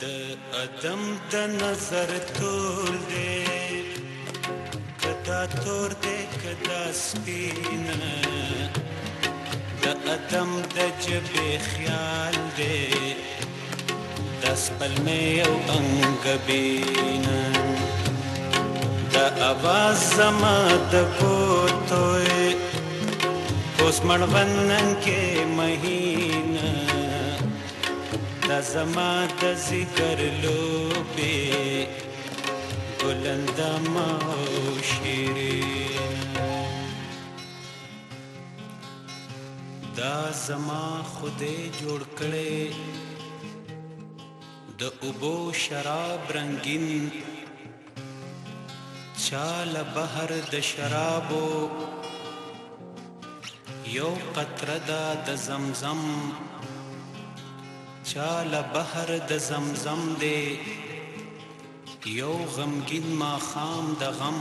د ادم د نظر تول دی کدا تور دی کدا سپینه د ادم د جبې خیال دی د سپلمې او انګبینه د اواز زما د ګوتوی اوس مړوندن کې مهینه دا زما د ذکر لوبې ګلندامه او شیرینه دا زما خدای جوړ کړی د اوبو شراب رنگین چاله بحر د شرابو یو قطره ده د زمزم چاله بحر د زمزم دی یو غمگین ماښام د غم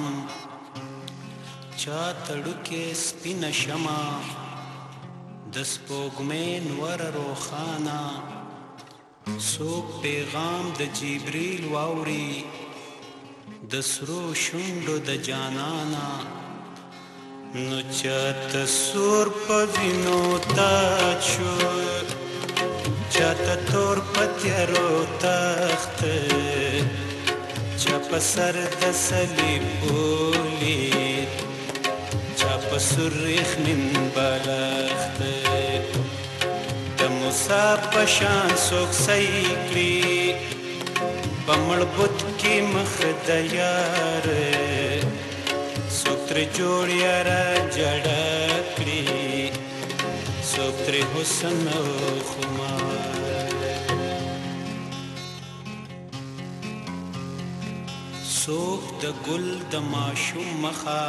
چا تړوکې سپینه شمع د سپوږمۍ نور روښانه څوک پیغام د جبریل واوري د سرو شونډو د جانانا نو چاته سور په وینو تاج شو چاته تور په تیارو تخته چا په سر د صلیب ولید چا په سور یخنین بالښته د موسی په شان څوک صحیح کړي په مړ بت کې مخ د یار څوک ترې جوړ یاره جړه کړي څوک ترې حسن او خمار څوک د ګل د ماشوم مخه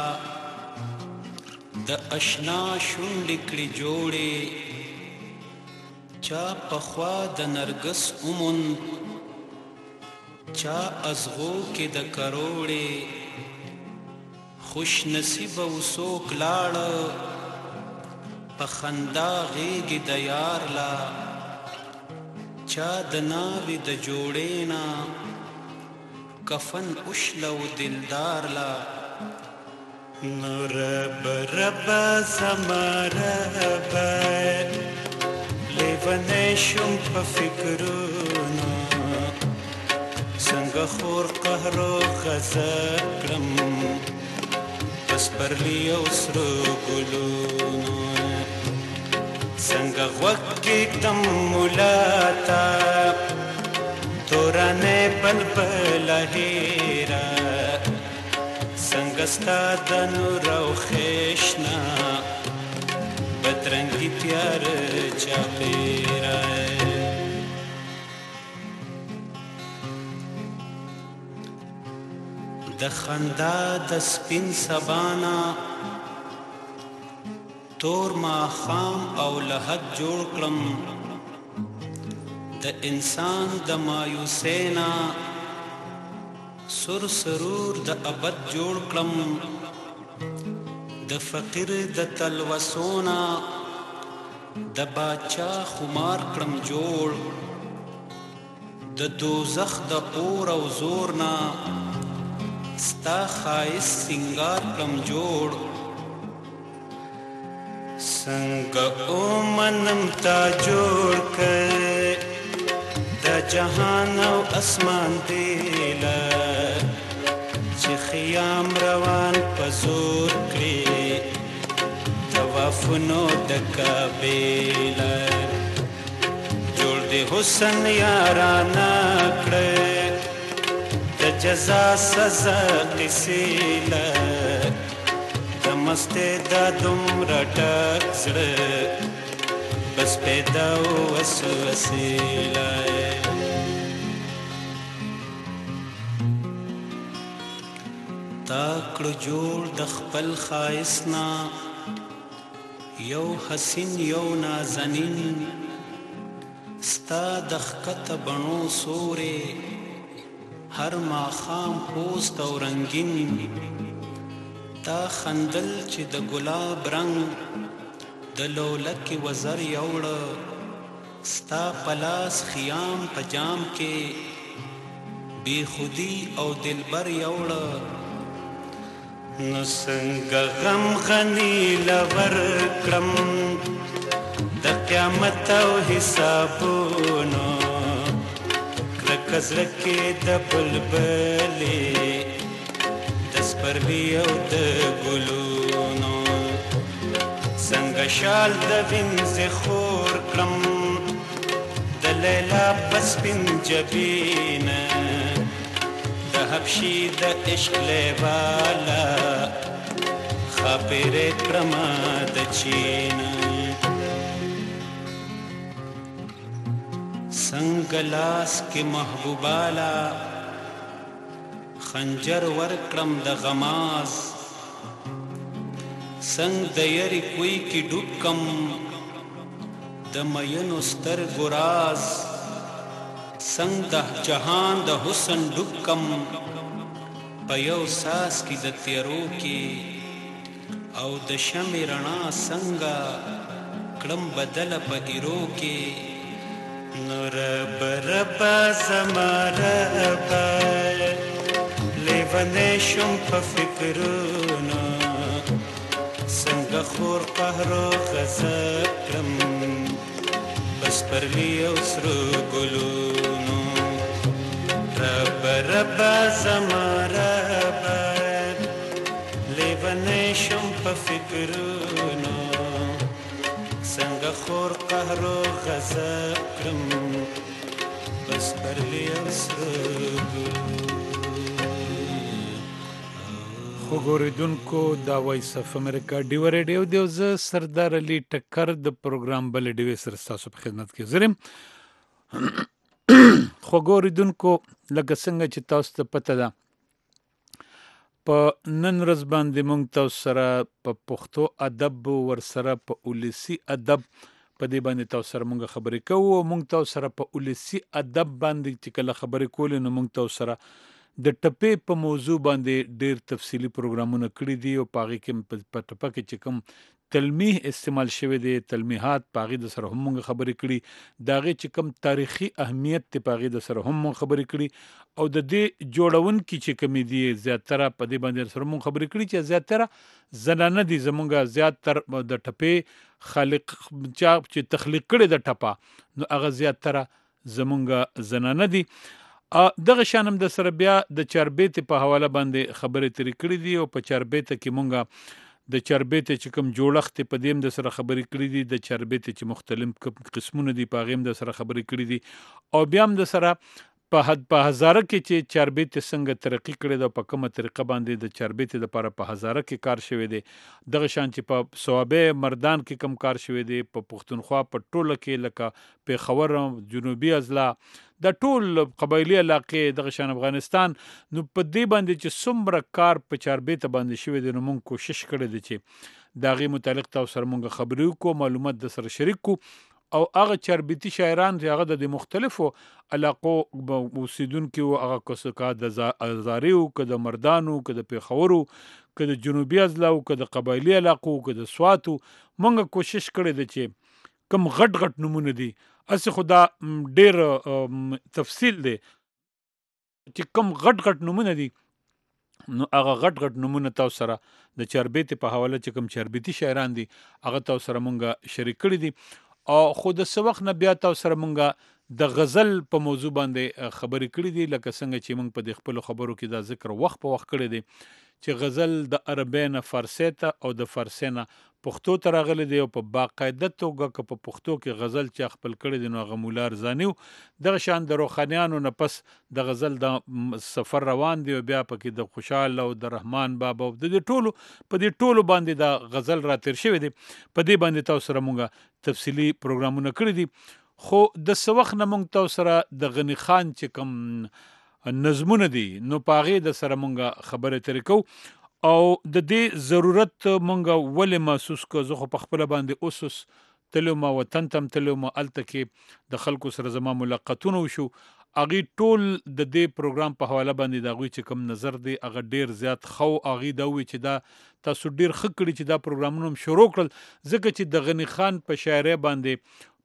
د اشنا شونډې کړي جوړې چا پخوا د نرګس اومون چا ازغو کې د کروړې خوش نصیب او څوک لاړه په خندا غېږې د یار لا چا د ناوې د جوړې نه کفن اوشله و دلدار لا نو رب رب زما رب لیونی شم په فکرونو څنګه خور قهر و غضب کړم په سپرلي او سرو ګلونو څنګه غوږ کېږدم ملا ته تورانې بلبله هیره څنګه ستا د نور او خیشنا بدرنګي تیاره چاپېره د خندا د سپین سبانا تور ماښام او لحد جوړ کړم د انسان د مایوسینا سر سرور د ابد جوړ کړم د فقیر د تلوسونا د باچا خمار کړم جوړ د دوزخ د اور او زورنا ستا خایس سنگار کړم جوړ څنګه اومنم تا جوړ کړ د جهان او اسمان دیله چې خیام روان په زور کړي طوافونو د کعبې لر جوړ دې حسن یارانه کړه د جزا سزا قصې لر د مستې دا دومره ټک زړه بس پیدا وسوسې لر تا کړو جوړ د خپل ښایستنا یو حسین یو نازنین ستا د ښکته بڼو سورې هر ماښام پوست او رنګین تا خندل چې د ګلاب رنگ د لولکې وزر یوړه ستا پلاس خیام په جام کې بی خودی او دلبر یوړه نو څنګه غم غنی لور کړم د قیامت او حسابونو کرکه زړه کې د بلبلې د سپرلي او د ګلونو څنګه شال د وینځې خور کړم د لیلا په سپین جبینه د حبشي د عشق لیواله خاپېرې کړمه د چینه څنګه لاس کې محبوباله خنجر ورکړم د غماز څنګه د یری کوی کې ډوب کم د مینو سترګو راز څنګه د جهان د حسن ډوب کم په یو ساس کې د تیرو کې او د شمع رڼا څنګه کړم بدله په ایرو کې نو رب رب زما رب لیونی شم په فکرونو څنګه خور قهر و غضب کړم بس پرلی او سرو ګلونو رب رب زما رب لیونی شم په فکرونو څنګه خور قهر و غضب کړم بس پرلی او سرو ګلونو خوګوریدونکو دا وایس اف امریکا ډیو ریډیو دی او زه سردار علي ټکر د پروګرام بل ډیوې سره ستاسو په خدمت کې زرم خوګوریدونکو لکه څنګه چې تاسو ته پته ده په نن ورځ باندې موږ تاسو سره په پښتو ادب ورسره په اولسي ادب په دې باندې تاسو سره موږ خبرې کوو موږ تاسو سره په اولسي ادب باندې چې کله خبرې کولې نو موږ تاسو سره د ټپې په موضوع باندې ډېر تفصیلی پروګرامونه کړي دي او په هغې کې په ټپه کې چې کوم تلمیح استعمال شوی دی تلمیحات په هغې د سره هم موږ خبرې کړي د هغې چې کوم تاریخي اهمیت دی په هغې د سره هم موږ خبرې کړي او د دې جوړونکي چې کومې دي زیاتره په دې باندې سره موږ خبرې کړي چې زیاتره زنانه دي زموږ زیاتر د ټپې خالق چا چې تخلیق کړي د ټپه نو هغه زیاتره زموږ زنانه دي دغه شان هم د سره بیا د چاربیتې په حواله باندې خبرې ترې کړې دي او په چاربیته کې مونږ د چاربیتې چې کوم جوړښت په دې هم د سره خبرې کړې دي د چاربیتې چې مختلف قسمونه دي په هغې هم د سره خبرې کړې دي او بیا هم د سره په هزاره کې چې چاربیتې څنګه ترقي کړې ده په کومه طریقه باندې د چاربیتې دپاره په هزاره کې کار شوی دی دغه شان چې په صوابع مردان کې کم کار شوی دی په پښتونخوا په ټوله کې لکه پیښور جنوبي اضلاع د ټول قبایلي علاقې دغه شان افغانستان نو په دې باندې چې څومره کار په چاربیته باندې شوی دی نو موږ کوشش کړی دی چې د هغې متعلق تاسو سره موږ خبرې وکړو معلومات د سره شریک کړو او هغه چاربیتي شاعران چې هغه د مختلفو علاقو اوسیدونکي وو هغه که د هزارې وو که د مردانو که د پیښورو که د جنوبي اضلاعو که د قبایلي علاقو که د سواتو موږ کوشش کړی دی چې کوم غټ غټ نومونه دي هسې خو دا ډېر تفصیل دی چې کوم غټ غټ نومونه دي نو هغه غټ غټ نومونه تاسو سره د چاربیتې په حواله چې کوم چاربیتي شاعران دي هغه تاسو سره مونږ شریک کړي دي او خو د څه وخت نه بیا تاسو سره مونږ د غزل په موضوع باندې خبرې کړي دي لکه څنګه چې مونږ په دې خپلو خبرو کې دا ذکر وخت په وخت کړی دی چې غزل د عربۍ نه فارسۍ ته او د فارسۍ نه پښتو ته راغلی دی او په باقاعده توګه که په پښتو کې غزل چا خپل کړی دی نو هغه مولا ارزاني و دغه شان د روحانیانو نه پس د غزل د سفر روان دی او بیا پکې د خوشحال او د رحمان بابا او د دې ټولو په دې ټولو باندې دا غزل را تیر شوی دی په دې باندې تاسو سره مونږ تفصیلي پروګرامونه کړي دي خو د څه وخت نه مونږ تاسو سره د غني خان چې کوم نظمونه دي نو په هغې د سره مونږ خبرې ترې کوو او د دې ضرورت مونږ ولې محسوس کړو زه خو په خپله باندې اوس تللی وم وطن ته هم تللی وم هلته کې د خلکو سره زما ملاقاتونه وشو هغې ټول د دې پروګرام په حواله باندې د هغوی چې کوم نظر دی هغه ډېر زیات ښه و هغې دا وویل چې دا تاسو ډېر ښه کړي چې دا پروګرامونه هم شروع کړل ځکه چې د غني خان په شاعرۍ باندې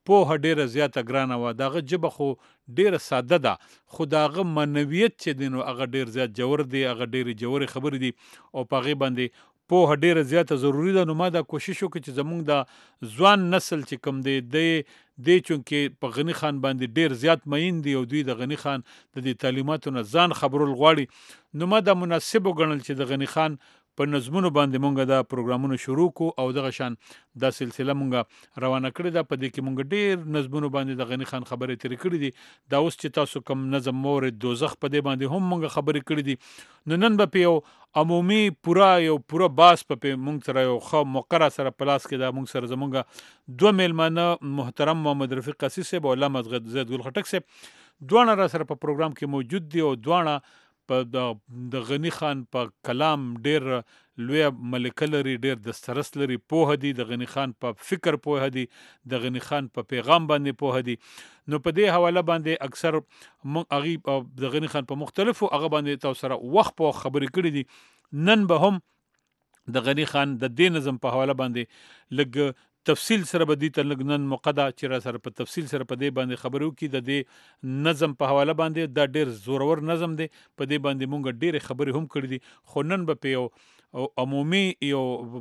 پوهه ډیره زیاته ګرانه وه. د هغه ژبه خو ډیره ساده ده خو د هغه معنویت چې دی نو هغه ډیر زیات جوور دی, هغه ډیرې جوورې خبرې دي او په هغې باندې پوهه ډیره زیاته ضروري ده. نو ما دا کوشش وکړ چې زمونږ د ځوان نسل چې کوم دی دی چونکې په غني خان باندې ډیر زیات مین دي او دوی د غني خان د دې تعلیماتو نه ځان خبرول غواړي, نو ما دا مناسب وګڼل چې د غني خان په نظمونو باندې مونږ دا پروګرامونه شروع کو او دغه شان دا سلسله مونږ روانه کړې ده. په دې کې مونږ ډیر نظمونو باندې د غني خان خبرې ترې کړې دي. دا اوس چې تاسو کوم نظم مورد دوزخ په دې باندې هم مونږ خبرې کړې دي. نو نن به په یو عمومي پوره باس په مونږ سره یو ښه موقع سره پلاس کې دا مونږ سره زمونږ دوه میلمانه محترم محمد رفیق قاسي صاحب او علامه زید ګل خټک صاحب دواړه را سره په پروګرام کې موجود دي او دواړه په د غني خان په کلام ډیر لویه ملکه لري, ډیر دسترس لري, پوهه دي د غني خان په فکر, پوهه دي د غني خان په پیغام باندې پوهه دي. نو په دې حواله باندې اکثر هغې د غني خان په مختلفو هغه باندې تاسو سره وخت په خبرې کړې دي. نن به هم د غني خان د دې نظم په حواله باندې لږ تفصیل سره به دي ته لږ نن موقع ده چې را سره په تفصیل سره په دې باندې خبرې وکړي. د دې نظم په حواله باندې دا ډېر زورور نظم دی, په دې باندې مونږ ډېرې خبرې هم کړي دي, خو نن به په یو عمومي یو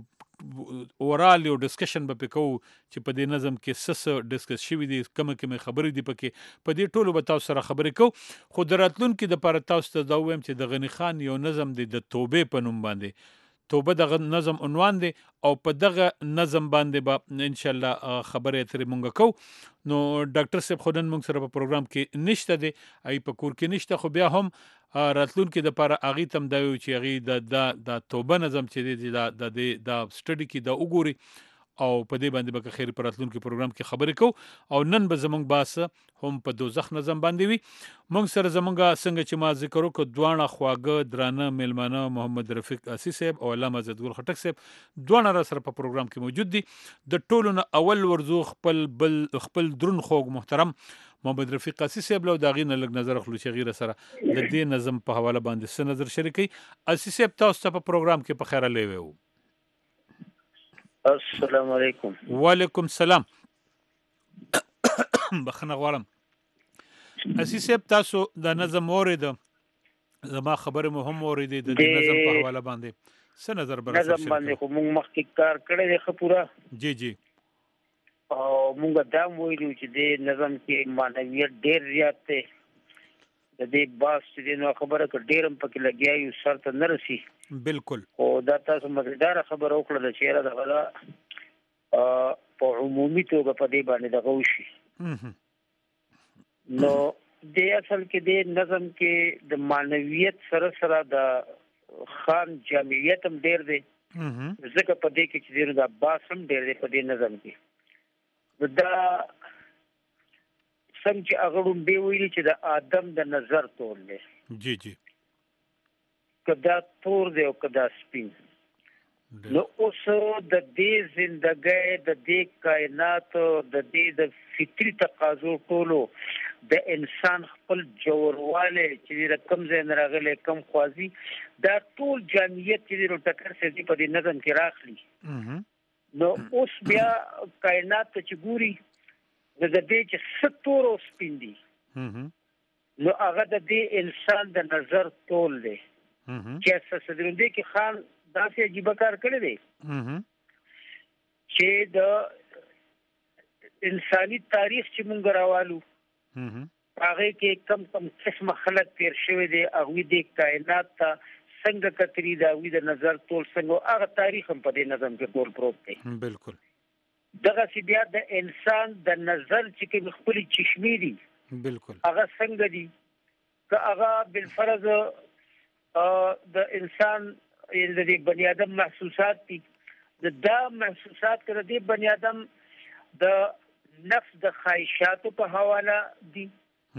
اورال یو ډسکشن به پې کوو چې په دې نظم کې څه ډسکس شوي دي, کومې خبرې دي پکې, په دې ټولو به تاسو سره خبرې کوو. خو د راتلونکي دپاره تاسو ته دا ووایم چې د غني خان یو نظم دی د توبې په نوم باندې. توبه دغه نظم عنوان دی او په دغه نظم باندې به انشاءالله خبرې اترې مونږ کوو. نو ډاکټر صاحب خو نن مونږ سره په پروګرام کې نشته دی, ای په کور کې نشته, خو بیا هم راتلونکي دپاره هغې ته هم دا ویو چې هغې د توبه نظم چې دی دا سټډي کې دا وګوري او په دې باندې به که خیر په راتلونکي پروګرام کې خبرې کوو. او نن به زمونږ باس هم په دوزخ نظم باندې وي. مونږ سره زمونږ څنګه چې ما ذکر وکړو دواړه خواږه درانه میلمانه محمد رفیق قاسي صاحب او علامه زید ګل خټک صاحب دواړه را سره په پروګرام کې موجود دي. د ټولو نه اول ورځو خپل درون خوږ محترم محمد رفیق قاسي صاحب له د هغې نه لږ نظر اخلو چې هغې را سره د دې نظم په حواله باندې څه نظر شریکوي. قاسي صاحب تاسو ته په پروګرام کې په خیر راغلی وو. السلام علیکم. وعلیکم السلام. بخښنه غواړم قاسي صاحب, تاسو د نظم اورېده, زما خبرې مو هم اورېدې, د دې نظم په حواله باندې څه نظر به نظم باندې خو موږ مخکې کار کړی دی ښه پوره. جی او موږ دا هم ویلي چې دې نظم کې معنویت ډېر زیات دی. د دې باس چې دی نو خبره که ډېر هم پکې لګیا یو سر ته نه رسي. بالکل. خو دا تاسو مزیداره خبره وکړله چې یاره دغه په عمومي توګه په دې باندې دغه وشي. نو د اصل کې د نظم کې د معنویت سره سره د خان جامعیت هم ډېر دی, ځکه په دې کې چې دی نو د باس هم ډېر دی په دې نظم کې. دا څنګه چې هغه ړومبې ویلي چې د آدم د نظر تور دی, جی که دا تور دی او که دا سپین. نو اوس د دې زندګۍ د دې کائناتو د دې د فطري تقاضو ټولو د انسان خپل جوړوالی چې د کوم ځای نه راغلی کم خوازي دا ټول جامعیت چې د ټکر سره په دې نظم کې راخلي. نو اوس بیا کائنات ته چې ګوري د دې چې څه تور او سپین دي نو هغه د دې انسان د نظر تول دی چې اساس درندې کې خان داسې عجیب کار کړی دی چې د انساني تاریخ چې مونږ راوالو هغه کې کم قسمه خلک تیر شوی دی هغه د کائنات ته څنګه کتري دا وی د نظر تول څنګه هغه تاریخ هم په دې نظم کې ټول پروت دی. بالکل دغه سی بیا د انسان د نظر چې کوم خپل چشمې دي بالکل هغه څنګه دي که هغه بالفرض د انسان د بنی آدم محسوسات دي دا محسوسات کړه د بنی آدم د نفس د خواهشاتو په حواله دي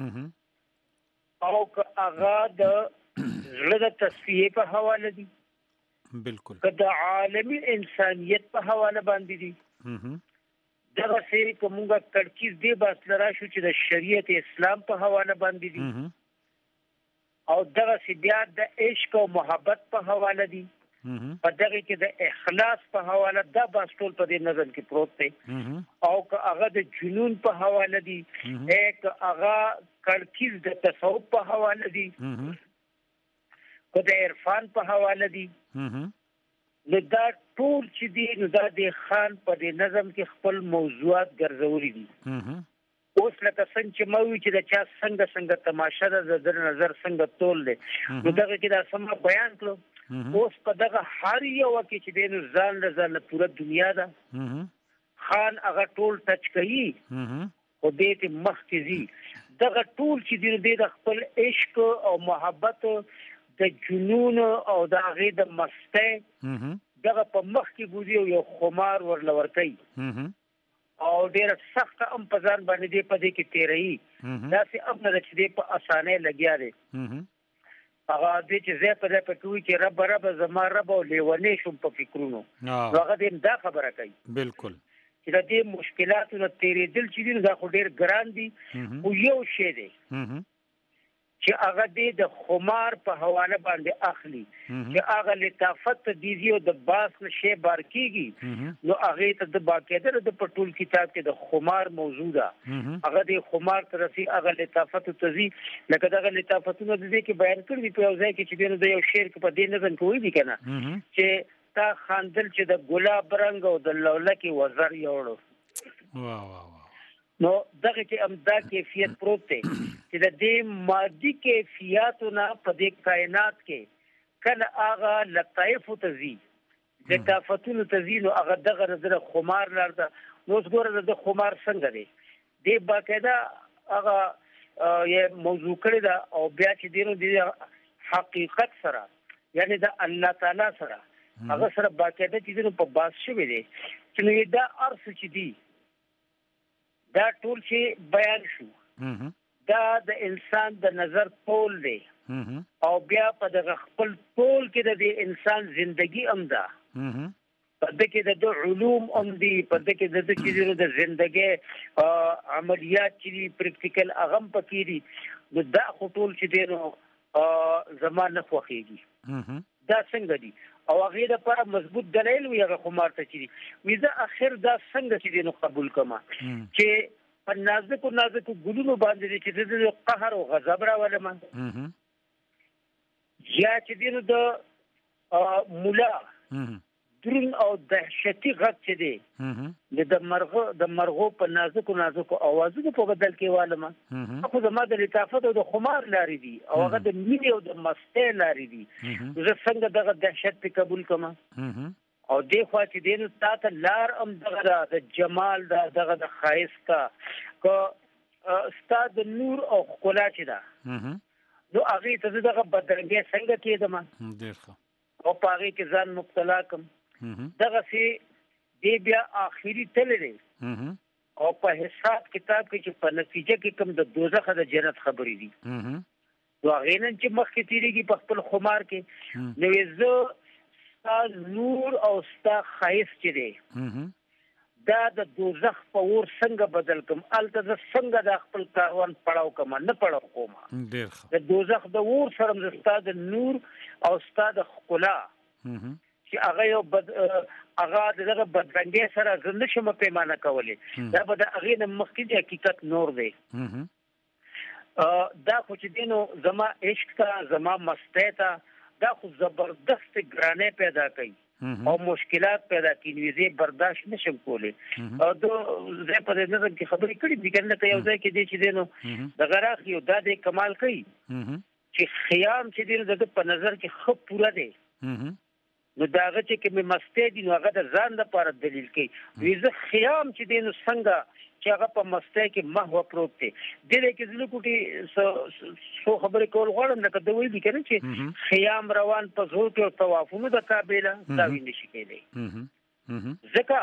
او که هغه د زړه د تصفیه په حواله دي بالکل که د عالمي انسانیت په حواله باندې دي دغه سری کومه ترکیز دی بس لرا شو چې د شریعت اسلام په حواله باندې دي او دغه سی بیا د عشق او محبت په حواله دي په دغه کې د اخلاص په حواله دا بس ټول په دې نظم کې پروت دی او که هغه د جنون په حواله دي که هغه کړکیز د تصوف په حواله دي که د عرفان په حواله دي نو دا ټول چې دي نو دا د خان په دې نظم کې خپل موضوعات ګرځولي دي. اوس لکه څنګه چې موي چې د چا څنګه تماشه ده د نظر څنګه تول دي نو دغه کې دا سم بیان کړو. اوس په دغه هر یو کې چې د ځان پوره دنیا ده خان هغه ټول ټچ کوي او دې ته مخ کې زی دغه ټول چې د خپل عشق او محبت د جنون او د هغه د مسته دغه په مخ کې بوزي یو خمار ورلور کوي او ډیر سخت هم په ځان باندې دی په دې کې تیرې دا سي خپل د دې په اسانه لګیا دی هغه دې چې زه په دې په کوي چې رب زما رب او لیونې شم په فکرونو هغه دې دا خبره کوي بالکل چې د دې مشکلاتو تیرې دل چې دا خو ډیر ګران دي او یو شی دی چې هغه د خمار په حواله باندې اخلي چې هغه لطافت دیږي او د باس نشي بار کیږي نو هغه ته د باقاعده د پټول کتاب کې د خمار موضوع ده هغه د خمار طرفي هغه لطافت تزي لکه دغه لطافتونه د دې کې بیان کړی په یو ځای کې چې د یو شعر کې په دې نظم کوي دي کنه چې تا خاندل چې د ګلاب رنگ او د لولکي وزر یوړو واه نو دغه کې امدا کیفیت پروت دی چې د دې مادي کیفیتونه په دې کائنات کې کله هغه لطائف تزي لطافتونه تزي نو هغه دغه نظر خمار لرده نو څنګه د خمار څنګه دی د باقاعده هغه یې موضوع کړی دا او بیا چې د حقیقت سره یعنی د الله تعالی سره هغه سره باقاعده چې په باس شوی دی چې نو دا ارث چې دی دا ټول چې بیان شو دا د انسان د نظر ټول دی او بیا په دغه خپل ټول کې د انسان ژوندۍ امدا په دې کې د علوم امدي په دې کې د چې د ژوندۍ عملیات چې پریکټیکل اغم پکې دي دا ټول چې دینو زمانه خوخيږي دا څنګه دي او هغه د پر مضبوط دلیل وي هغه خمار ته چي ویزه اخر دا څنګه چې دینو قبول کما چې په نازک ګلونو باندې چې د قهر او غضب راولم یا چې دینو د مولا درن او دهشتي غږ چې دی د مرغو په نازک اوازونو په بدل کې والم خو زما د لطافت او د خمار لاري دي او هغه د مینې او د مسته لاري دي زه څنګه دغه دهشت په قبول کما او دې خوا چې دینو تاسو لار ام دغه د جمال دغه د خایس کا کو استاد نور او خلا چې دا نو هغه ته دغه بدرنګي څنګه کېدم ډیرخه او پاره کې ځان مبتلا کم دغه سي دی بیا اخیری تل دی او په حساب کتاب کې چې په نتیجه کې کوم د دوزخ د جنت خبرې دي نو هغه نن چې مخ کې تیریږي په خپل خمار کې نو زه ستا نور او ستا خایس چې دی دا د دوزخ په ور څنګه بدل کوم الته ز څنګه د خپل کاروان پړاو کوم نه پړاو کوم ډیر د دوزخ د ور سره د ستا د نور او ستا د خلا چې هغه یو هغه دغه بدرنګي سره زنده شمه پیمانه کولې دا به د هغه نه مخکې حقیقت نور دی دا خو چې دینو زما عشق ته زما مسته ته دا خو زبردست ګرانه پیدا کوي او مشکلات پیدا کوي زه برداشت نشم کولی او زه په دې نظر کې خبرې کړې دي کنه ته یو ځای کې دي چې دینو د غراخ یو د کمال کوي چې خیام چې دینو د په نظر کې خو پورا دی نو داغه چې کې مسته دي نو هغه د ځان لپاره دلیل کوي ویزه خیام چې دینو څنګه چې هغه په مسته کې محو پروت دی دله کې زلو کوټي سو خبرې کول غواړم لکه د وی دي کنه چې خیام روان په زور کې طوافونو د کابل دا ویني شي کېږي ځکه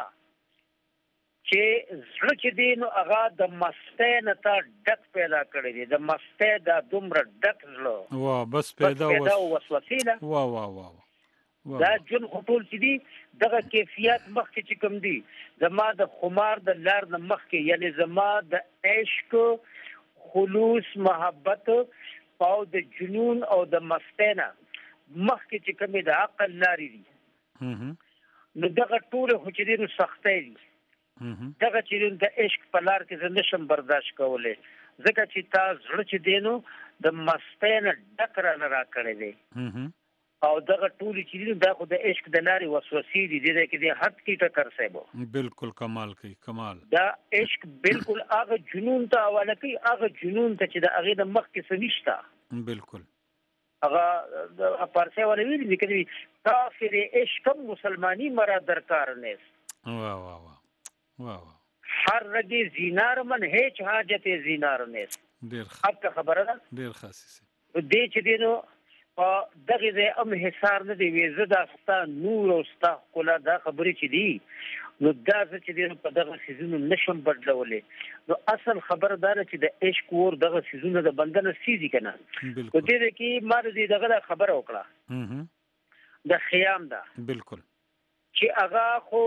چې زړه چې دینو هغه د مسته نه تا ډک پیدا کړی دی د مسته د دومره ډک زړه وا بس پیدا وسوسه وا دا جن خطول چې دي دغه کیفیت مخکې چې کوم دي زما د خمار د لار نه مخکې یعنی زما د عشق خلوص محبت او د جنون او د مستینا مخکې چې کوم د عقل لاري دي نو دغه ټول خو چې دې سختۍ دي دغه چې د عشق په لار کې زه نشم برداشت کولی ځکه چې تا زړه چې دی نو د مستۍ نه ډک رانه راکړی دی او دغه ټول چې دي دا خو د عشق د لارې وسوسې دي دې کې د حد کې ټکر صاحب بالکل کمال کوي کمال دا عشق بالکل هغه جنون ته حواله کوي هغه جنون ته چې د هغې د مخ کې څه نشته بالکل هغه پارسي والا ویلي دي که کافر عشقم مسلمانی مرا درکار نیست واه واه واه واه هر رگی زینار من هیچ حاجت زینار نیست ډیر اب کا خبره ده ډیر خاصه دې چې دینو دغه دې ام حصار نه دی وې زدا ستا نور او ستا کلا دا خبرې چې دی نو دا چې دینو په دغه سيزونو نشم بدلولې نو اصل خبردار چې د عشق ور دغه سيزونو د بندنه سيزي کنه بالکل دې کې ما دې دغه خبره وکړه د خیام دا بالکل چې هغه خو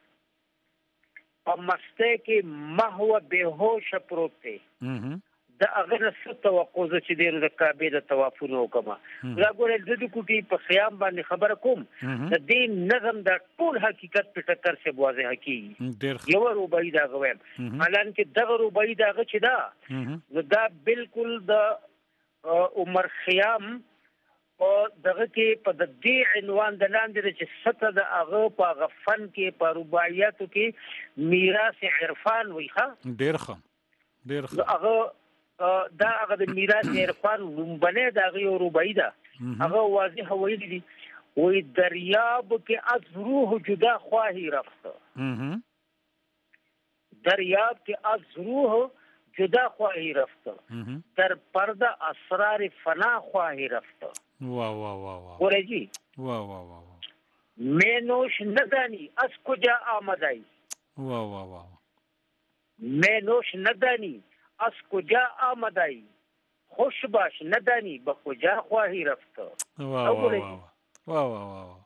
په مسته کې محو بهوش پروت دی د هغه نه څه توقع زه چې ډېر د کعبې د طوافونه وکړم دا ګورې د دې کوټې په خیام باندې خبره کوم د دې نظم د ټول حقیقت په ټکر سره واضح کیږي یو روبای دا غویم حالانکه دغه روبای دا چې دا دا بالکل د عمر خیام او دغه کې په د دې عنوان د لاندې چې سطح د هغه په غفن کې په رباعیاتو کې میراث عرفان وي ښه ډېر ښه هغه دا هغه د میراث عرفان لومبنه د هغه رباعی ده هغه واضح ویلي دي وی دریاب کې از روح جدا خواهی رفت دریاب کې از روح جدا خواهی رفت در پرده اسرار فنا خواهی رفت واه واه واه واه ورجی واه واه واه مینوش ندانی از کجا آمدای واه واه واه مینوش ندانی از کجا آمدای خوش باش ندانی به کجا خواهی رفت واه واه واه واه واه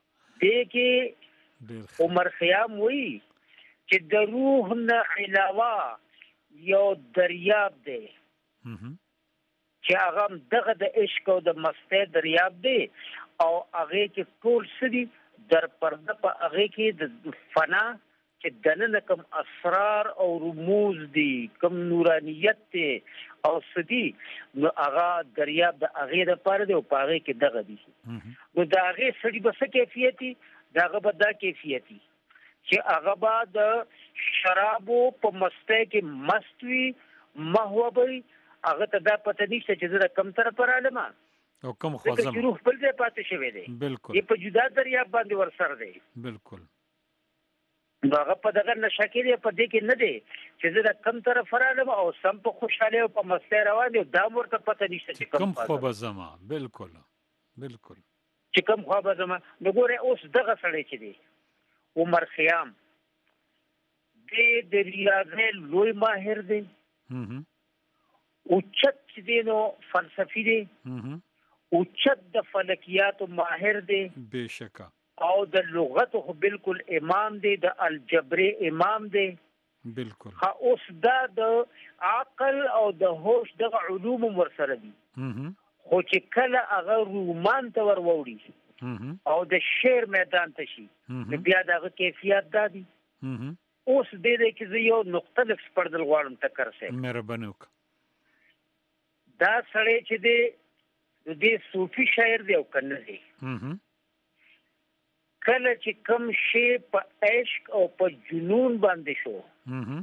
دیکھ عمر خیام وی چې د روح نه علاوه یو دریاب دی چې هغه دغه د عشق او د مستی دریاب دی او هغه کې ټول سدي در پرده په هغه کې د فنا چې دنه کوم اسرار او رموز دي کوم نورانیت دي او سدي نو هغه دریاب د هغه د پاره دی او په هغه کې دغه دي نو د هغه سړي بس کیفیتي دغه به دا کیفیتي چې هغه به د شرابو په مستی کې مستوي محوبي هغه ته دا پته نشته چې زه کم تر پر عالم او کم خوازم چې روح بل ځای پاتې شوی دی بالکل په جدا دریاب باندې ورسره دی بالکل هغه په دغه نشه کې په دې کې نه دی چې زه کم تر پر عالم او سم په خوشاله او په مستی روان دي دا ورته پته نشته چې کم خو به زما بالکل بالکل چې کم خو به زما وګوره اوس دغه سړی چې دی عمر خیام د ریاضي لوی ماهر دی اوچت چې دی نو فلسفي دی اوچت د فلکیات ماهر دی بشکا او د لغت خو بالکل امام دی د الجبر امام دی بالکل ها اوس دا د عقل او د هوش د علوم ورسره دي خو چې کله هغه رومان ته وروړي او د شعر میدان ته شي بیا دغه کیفیت دادي اوس دې کې یو نقطه لکس پردل غواړم ټکر سه مهرباني وکړه دا سړی چې دی د صوفي شاعر دی او کنه دی کله چې کم شی په عشق او په جنون باندې شو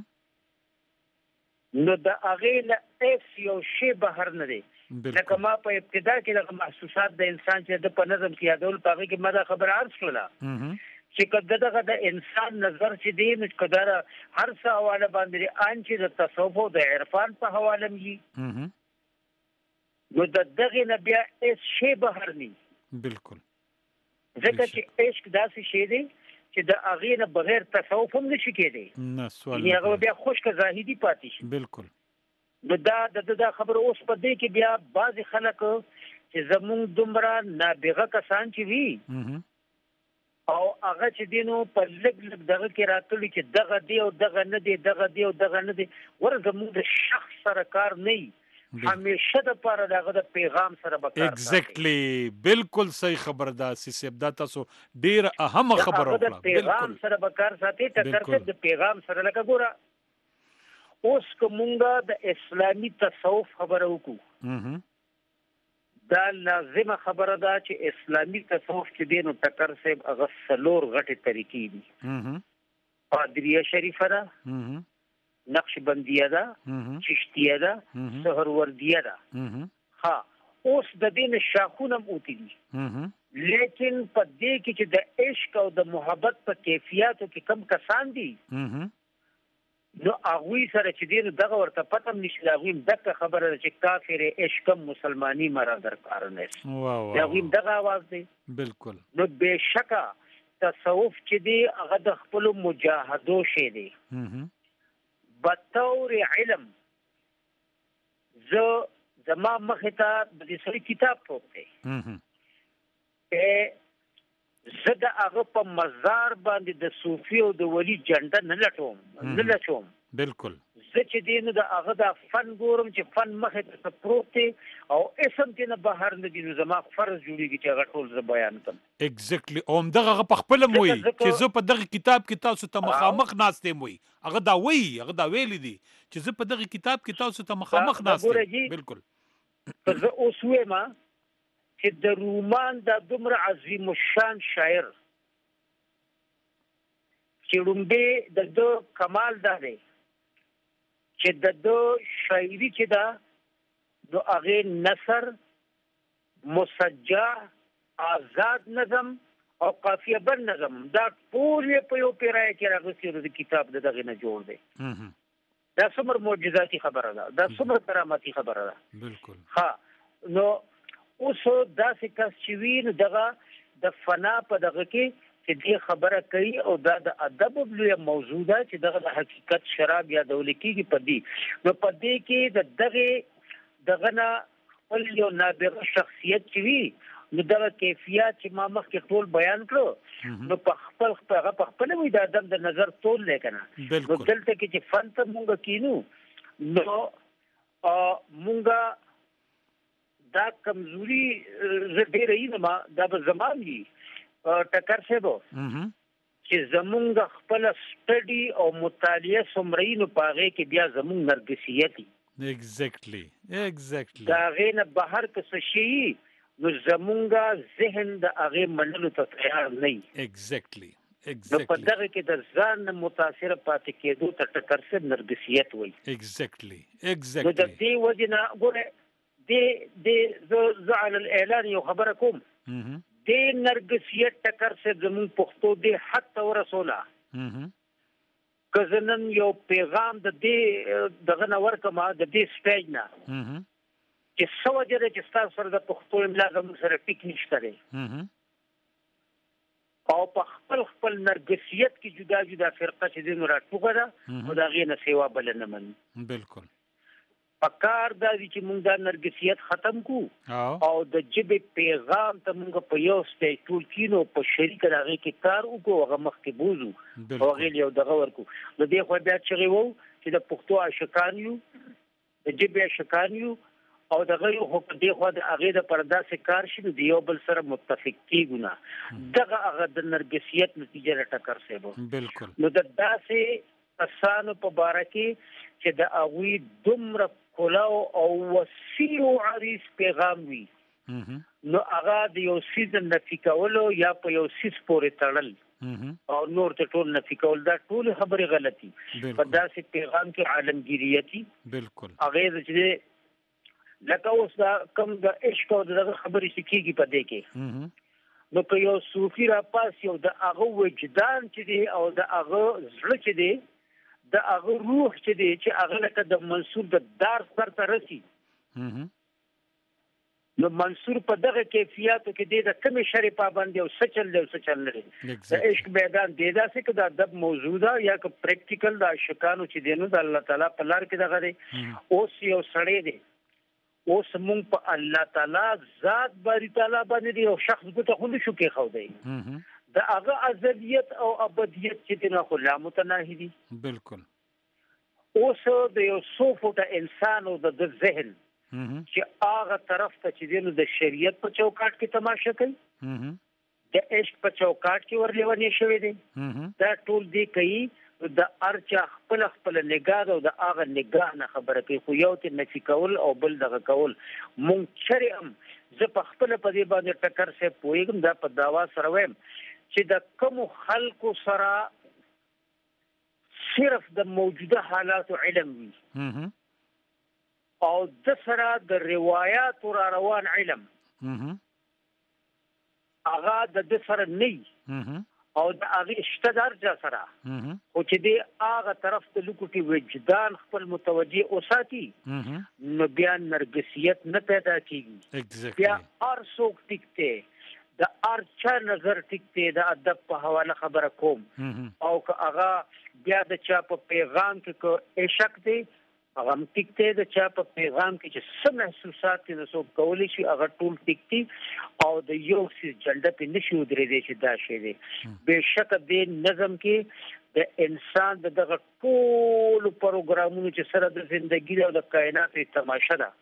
نو د هغه له ایس یو شی بهر نه دی لکه ما په ابتدا کې د محسوسات د انسان چې د په نظم کې یادول پاره کې ما دا خبر عرض کړله چې کله دغه د انسان نظر چې دی نو کدار هر څه حواله باندې ان چې د تصوف او د عرفان په حواله مي نو د دغه نه بیا هیڅ شی بهر نه بالکل ځکه چې عشق داسې شی دی چې د هغې نه بغیر تصوف هم نشي کېدی نه سوال یعنې هغه بیا خشکه زاهدي پاتې شي بالکل نو دا خبره اوس په دې کې بیا بعضې خلک چې زمونږ دومره نابغه کسان چې وي او هغه چې دی نو په لږ لږ دغه کې راتلي چې دغه دی او دغه نه دی دغه دی او دغه نه دی ور زمونږ د شخص سره کار نه وي همیشه د پاره دغه د پیغام سره به کار ایگزیکټلی بالکل صحیح خبره ده سیسب دا تاسو ډیر اهمه خبره وکړه پیغام سره به کار ساتي ټکر د پیغام سره لکه ګوره اوس کومه د اسلامي تصوف خبره وکړو دا لازمه خبره ده چې اسلامي تصوف چې دین او ټکر صاحب هغه څلور غټي طریقې دي قادریه شریفه ده نقشبندیه ده چشتیه ده سهروردیه ده ها اوس د دین شاخونه موتی دي لیکن په دې کې چې د عشق او د محبت په کیفیتو کې کم کسان دي نو هغه سره چې دین دغه ورته پته نشي هغه دغه خبره چې کافر عشق مسلمانی مرا درکار نه هغه دغه आवाज دی بالکل نو بشکا تصوف چې دی هغه د خپل مجاهدو شی دی بطور علم زما مخته د دې سړي کتاب پروت دی زه د هغه په مزار باندې د صوفي او د ولی جنډه نه لټوم بالکل زه چې دین د هغه د فن ګورم چې فن مخته پروت دی او اسم کې نه بهر نه دي زما فرض جوړیږي چې هغه ټول ز بیان کړم ایگزیکټلی اوم دغه په خپل موي چې زه په دغه کتاب کې تاسو ته مخامخ ناستم وي هغه دا ویل دي چې زه په دغه کتاب کې تاسو ته مخامخ ناستم بالکل زه اوس وایم چې د رومان د دومره عظیم الشان شاعر چې لومبه د کمال ده چې د شاعری چې دا نو هغه نثر مسجع آزاد نظم او قافیه بر نظم دا ټول په یو پیرای کې راغلی د کتاب دغه نه جوړ دی دا څومره معجزاتي خبره ده دا څومره کرامتي خبره ده بالکل ها نو اوس دا څه کس چې وین دغه د فنا په دغه کې چې دې خبره کوي او دا د ادب لوی موضوع ده چې دغه د حقیقت شراب یا د ولیکي په دی نو په دې کې دغه نه خپل یو نابغه شخصیت چې وي نو دغه کیفیت چې ما مخکې ټول بیان کړو نو په خپل وي د ادب د نظر ټول لیکنه نو دلته کې چې فن ته مونږ کینو نو مونږ دا کمزوري زه ډېر یم دا به زمان وي ټکر شبو چې زمونږ خپل سټډي او مطالعه سمرینو پاغه کې بیا زمونږ نرګسیتي ایگزیکټلی دا غینه بهر کې شي نو زمونږ ذهن د هغه منلو ته تیار نه ایگزیکټلی نو په دغه کې د ځان متاثر پاتې کېدو ته ټکر سره نرګسیت وایي ایگزیکټلی نو د دې وجنه ګوره د زعل الاعلان یو خبره کوم د نرګسیت ټکر سره زمون پښتو د حق ورسوله کزنن یو پیغام د دې دغه نور کما د دې سټیج نه چې سوجره چې تاسو سره د پښتو املا زمون سره ټیک نشته لري او په خپل نرګسیت کې جدا فرقه چې دین راټوګه ده او دا غي نه سیوا بل نه من بالکل پکار دا چې موږ د نرګسیت ختم کو او د جبه پیغام ته موږ په یو سټیج ټول کینو په شریک راغی کې کار وکړو هغه مخکې بوزو او غیل یو دغه ورکو نو دې خو بیا چې وو چې د پښتو عاشقان یو د جبه عاشقان یو او دغه یو خو دې خو د هغه د پردا سره کار شي د یو بل سره متفق کیږي دغه هغه د نرګسیت نتیجه راټکر سیبو بالکل نو د داسې اسانو په باره کې چې د هغوی دومره کلاو او وسیع عریض پیغام وي نو هغه د یو سیز نفي کولو یا په یو سیز پورې تړل او نور ته ټول نفي کول دا ټول خبره غلطي په داسې پیغام کې عالمگیریتی بالکل هغه چې لکه اوس دا کم د عشق او دغه خبرې سکیږي په دې کې نو په یو صوفي را پاس یو د هغه وجدان چې دی او د هغه زړه چې دی د هغه روح چې دی چې هغه لکه د منصور د دار سر ته رسی نو منصور په دغه کیفیتو کې د کمی شری پابند او سچل لري د عشق میدان د داسې کې د ادب موجوده یا که پریکټیکل د عاشقانو چې دینو د الله تعالی په لار کې دغه دی اوس یو سړی دی اوس مونږ په الله تعالی ذات باری تعالی باندې دی او شخص ګټه خو نشو کې خو دی د هغه ازلیت او ابدیت چې دغه خو لا متناهي دي بالکل اوس د یو 100 فوټه انسان او د ذهن چې هغه طرف ته چې دینو د شریعت په چوکاټ کې تماشا کوي د عشق په چوکاټ کې ورلیونی شوی دی دا ټول دی کوي د ارچا خپل نگاه او د هغه نگاه نه خبره کوي خو یو ته نفي کول او بل دغه کول مونږ شرعم زه په خپل په دې باندې ټکر سه پوېږم دا په داوا سره وایم چې د کوم خلکو سره صرف د موجوده حالات علم وي او د سره د روایت را روان علم هغه د سره نه او د هغه شته درجه سره او چې دی هغه طرف ته لکوټي وجدان خپل متوجي اوساتي نو بیا نرګسیت نه پیدا کیږي بیا هر څوک ټیکته د ارچا نظر ټیکته د ادب په حواله خبره کوم او که هغه بیا د چا په پیغام کې کو عشق دی هغه ټیکته د چا په پیغام کې چې سم محسوسات کې نسو کولی شي هغه ټول ټیکتي او د یو څه جلده په نشو درې دي چې دا شی دی بهشکه د نظم کې د انسان دغه ټول پروګرامونو چې سره د ژوندۍ او د کائنات تماشا ده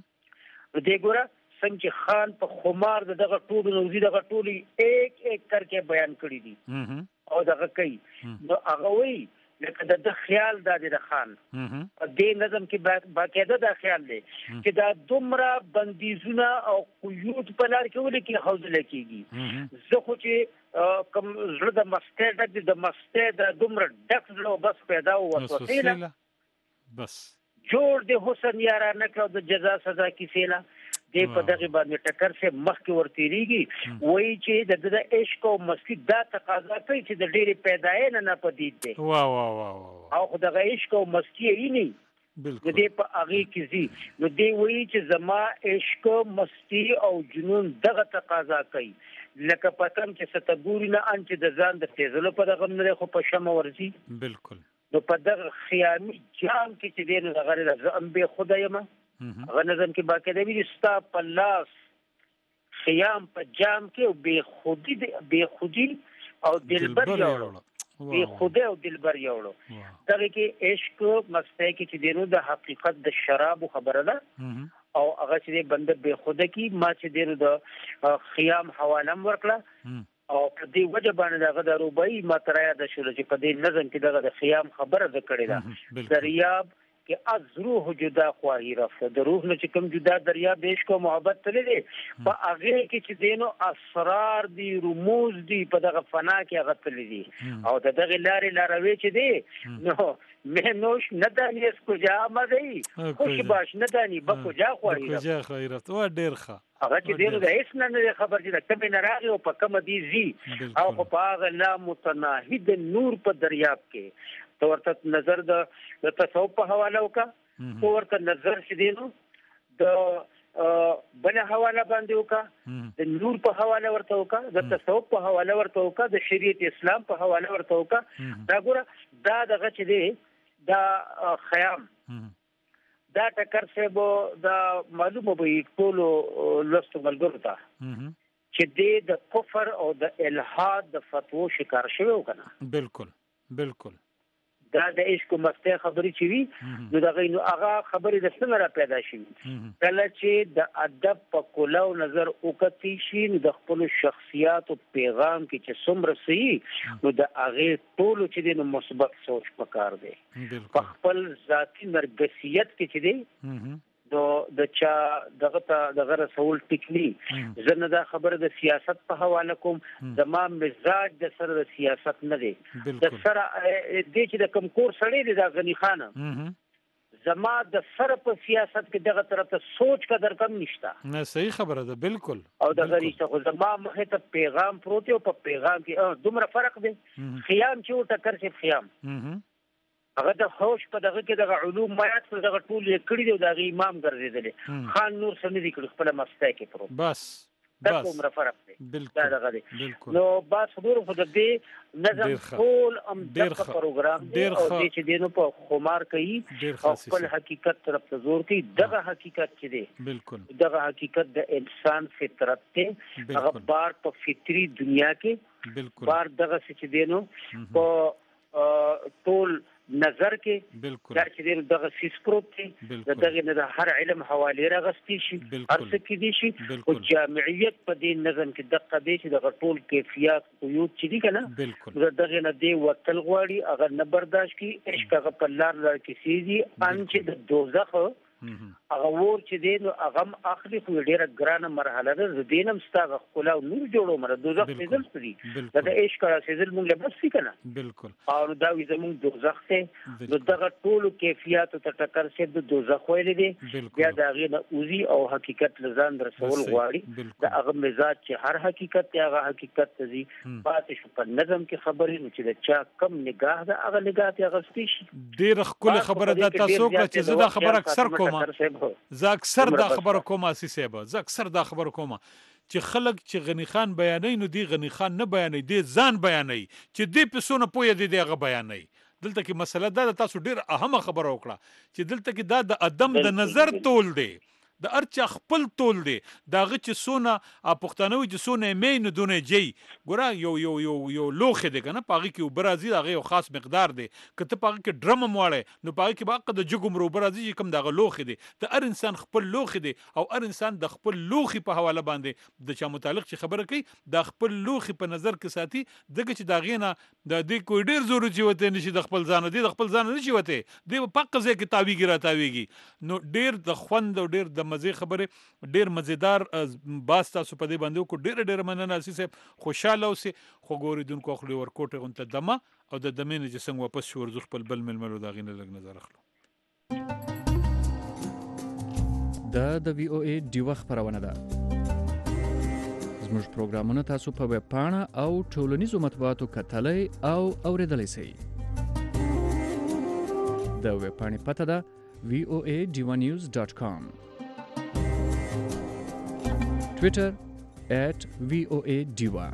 دې ګوره څنګه خان په خمار دغه ټول نوزي دغه ټول ایک کرکه بیان کړی دي او دغه کوي نو هغه وی لکه د خیال د خان دې نظم کې باقاعده د خیال دی چې دا دومره بندیزونه او قیود په لار کې ولکه حوصله کیږي زه خو چې کوم زړه د مسته د مسته د دومره ډک زړه بس پیدا وسوسه بس جوړ د حسن یارانه کړو د جزا سزا کیسه دې په دغه باندې ټکر سه مخ کې ورتيريږي وایي چې د عشق او مستی دا تقاضا کوي چې د ډېری پیدایې نه پدید دي واه واه واه او خدای عشق او مستی یې نه بالکل دې په هغه کې زی نو دې وایي چې زما عشق مستی او جنون دغه تقاضا کوي لکه پتم چې ستګوري نه ان چې د ځان د تیزلو په دغه نه خو په شمه ورزي بالکل نو په دغه خیامي جام کې چې دې نه غره زم به خدایم هغه نظم کې باقاعده وی ستا په لاس خیام په جام کې او بے خودی او دلبر یوړو بے خودی او دلبر یوړو دغه کې عشق مسته کې چې دینو د حقیقت د شراب خبره ده او هغه چې بنده بے خوده کې ما چې دینو د خیام حواله ورکړه او په دې وجه باندې دغه د روبای ماترایا د شول چې په دې نظم کې دغه د خیام خبره ذکرې ده دریاب کې از روح جدا خواهی رفته د روح نه چې کوم جدا دریاب دیش کو محبت تللی دی په هغه کې چې دینو اسرار دی رموز دی په دغه فنا کې هغه تللی دی او دغه لارې لاروي چې دی نو مهنوش ندانی اس کجا مزي خوش باش ندانی بکجا خواهی رفته و ډیر ښه هغه چې دینو د هیڅ نه خبر چې د کمه نه راغی او په کوم دی زی او په هغه لا متناهد نور په دریاب کې تو ورته نظر د تصوف په حواله وکا تو ورته نظر چې دینو د بل حواله باندې وکا د نور په حواله ورته وکا د تصوف په حواله ورته وکا د شریعت اسلام په حواله ورته وکا دا ګوره دا دغه چې دی دا خیام دا ټکر سبو دا معلومه به ټول لست ملګرو ته چې د کفر او د الحاد د فتوو شکار شوی وکنه بالکل دا د عشق مسته خبرې چې وی نو دغه نو هغه خبرې د څنګه را پیدا شي کله چې د ادب په کولو نظر وکتی شي د خپل شخصیت او پیغام کې چې څومره صحیح نو د هغه ټول چې د مثبت سوچ پکار دی په خپل ذاتی نرګسیت کې چې دی د چا دغه رسول ټیکنی زنه دا خبره د سیاست په حواله کوم زما مزاج د سره د سیاست نه دی د سره د چې د کم کور سړی دی د غنی خانه زما د سره په سیاست کې دغه طرف ته سوچ قدر کم نشتا نه صحیح خبره ده بالکل او د غری څخه زما مخه ته پیغام پروت او په پیغام کې دومره فرق دی خیام چې ټکر شي خیام هغه د خوش په دغه کې د علوم مات په دغه ټول یې کړی دی د امام ګرځیدل خان نور سن دي کړ خپل مسته کې پرو بس کومره فرق دی دا دغه دی نو بس خبرو خو د دې نظم ټول ام دغه پروګرام دی او دې چې دینو په خمار کوي او خپل حقیقت طرف ته زور کوي دغه حقیقت چې دی بالکل دغه حقیقت د انسان فطرت ته هغه بار په فطری دنیا کې بالکل بار دغه چې دینو په ټول نظر کې بالکل دا چې دغه سیسپروت دی دغه نه د هر علم حواله راغستې شي ارڅ کې دي شي او جامعیت په دې نظم کې دغه دې چې دغه ټول کیفیت قیود چې دي کنه دغه نه دی وتل غواړي اگر نه برداشت کی عشق هغه په لار کې سيزي ان چې د دوزخ هغه ور چې دی نو هغه اخلي خو ډیره ګرانه مرحله ده زدينم ستاسو خپل او نور جوړو مر دوزخ سيزل سړي دا عشق را سيزل مونږ له بس کنه بالکل او دا وي زمونږ دوزخ ته دغه ټول کیفیت ته ټکر سي د دوزخ ویل دي بیا دا غي اوزي او حقیقت لزان رسول غواړي دا هغه مزاج چې هر حقیقت ته هغه حقیقت ته زی پاتې شو په نظم کې خبرې نو چې چا کم نگاه ده هغه نگاه ته غستې شي ډیر خپل خبره ده تاسو چې زه دا خبره اکثر کوم زه اکثر دا خبره کوم اساسه زه اکثر دا خبره کوم چې خلک چې غنی خان بیانې نو دی غنی خان نه بیانې دی ځان بیانې چې دی په سونه پوهه دی دغه بیانې دلته کې مسله دا تاسو ډیر اهمه خبره وکړه چې دلته کې دا د ادم د نظر تول دی د ارچ خپل تول دی داغه چې سونه پښتنوي چې سونه مین دونه جی ګوره یو لوخه دی کنه پاغي کې برازیل هغه یو خاص مقدار دی کته پاغي کې ډرم مواړي نو پاغي کې باقه د جګمرو برازیل کوم دغه لوخه دی د ار انسان خپل لوخه دی او ار انسان د خپل لوخي په حواله باندې د چا متعلق چې خبره کوي د خپل لوخي په نظر کې ساتي دغه چې داغینه د دې کوی ډیر زور چې وته نشي د خپل ځان دی د خپل ځان نشي وته دی په قزه کې تاویږي را تاویږي نو ډیر د خوند او ډیر د مزه خبره ډیر مزیدار باس تاسو په دې باندې کو ډیر مننه اساسه خوشاله اوسه خو ګوریدونکو خپل ورکوټه غونته دمه او د دمنه چې څنګه واپس شو ورزخ خپل بل ململو دا غینه لګ نظر اخلو د وی او ای دیو خبرونه ده زموږ پروګرامونه تاسو په ویب پاڼه او ټولنیزو مطبوعاتو کتلای او اوریدلای شئ د ویب پاڼې پته ده voadivanews.com Twitter @voadiva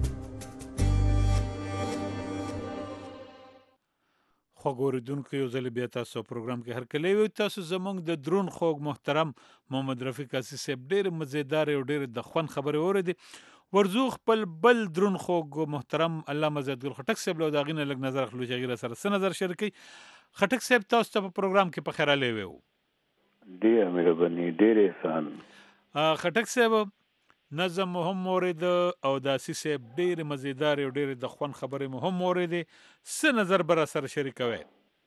خو ګوریدونکو یو ځل بیا تاسو پروګرام کې هر کله وي تاسو زمونږ د درون خوږ محترم محمد رفیق اسي صاحب ډېر مزیدار او ډېر د خوند خبرې اورېدې ورزو خپل بل درون خوږ محترم علامه زیدګل خټک صاحب له داغینه لږ نظر اخلو چې غیر سره څه نظر شریکي خټک صاحب تاسو ته په پروګرام کې په خیر علي وو ډېر مهرباني ډېر احسان خټک صاحب نظم هم مورید او داسې صاحب ډېر مزیدار او ډېر د خوان خبرې مهم مورید څه نظر بر سره شریکوي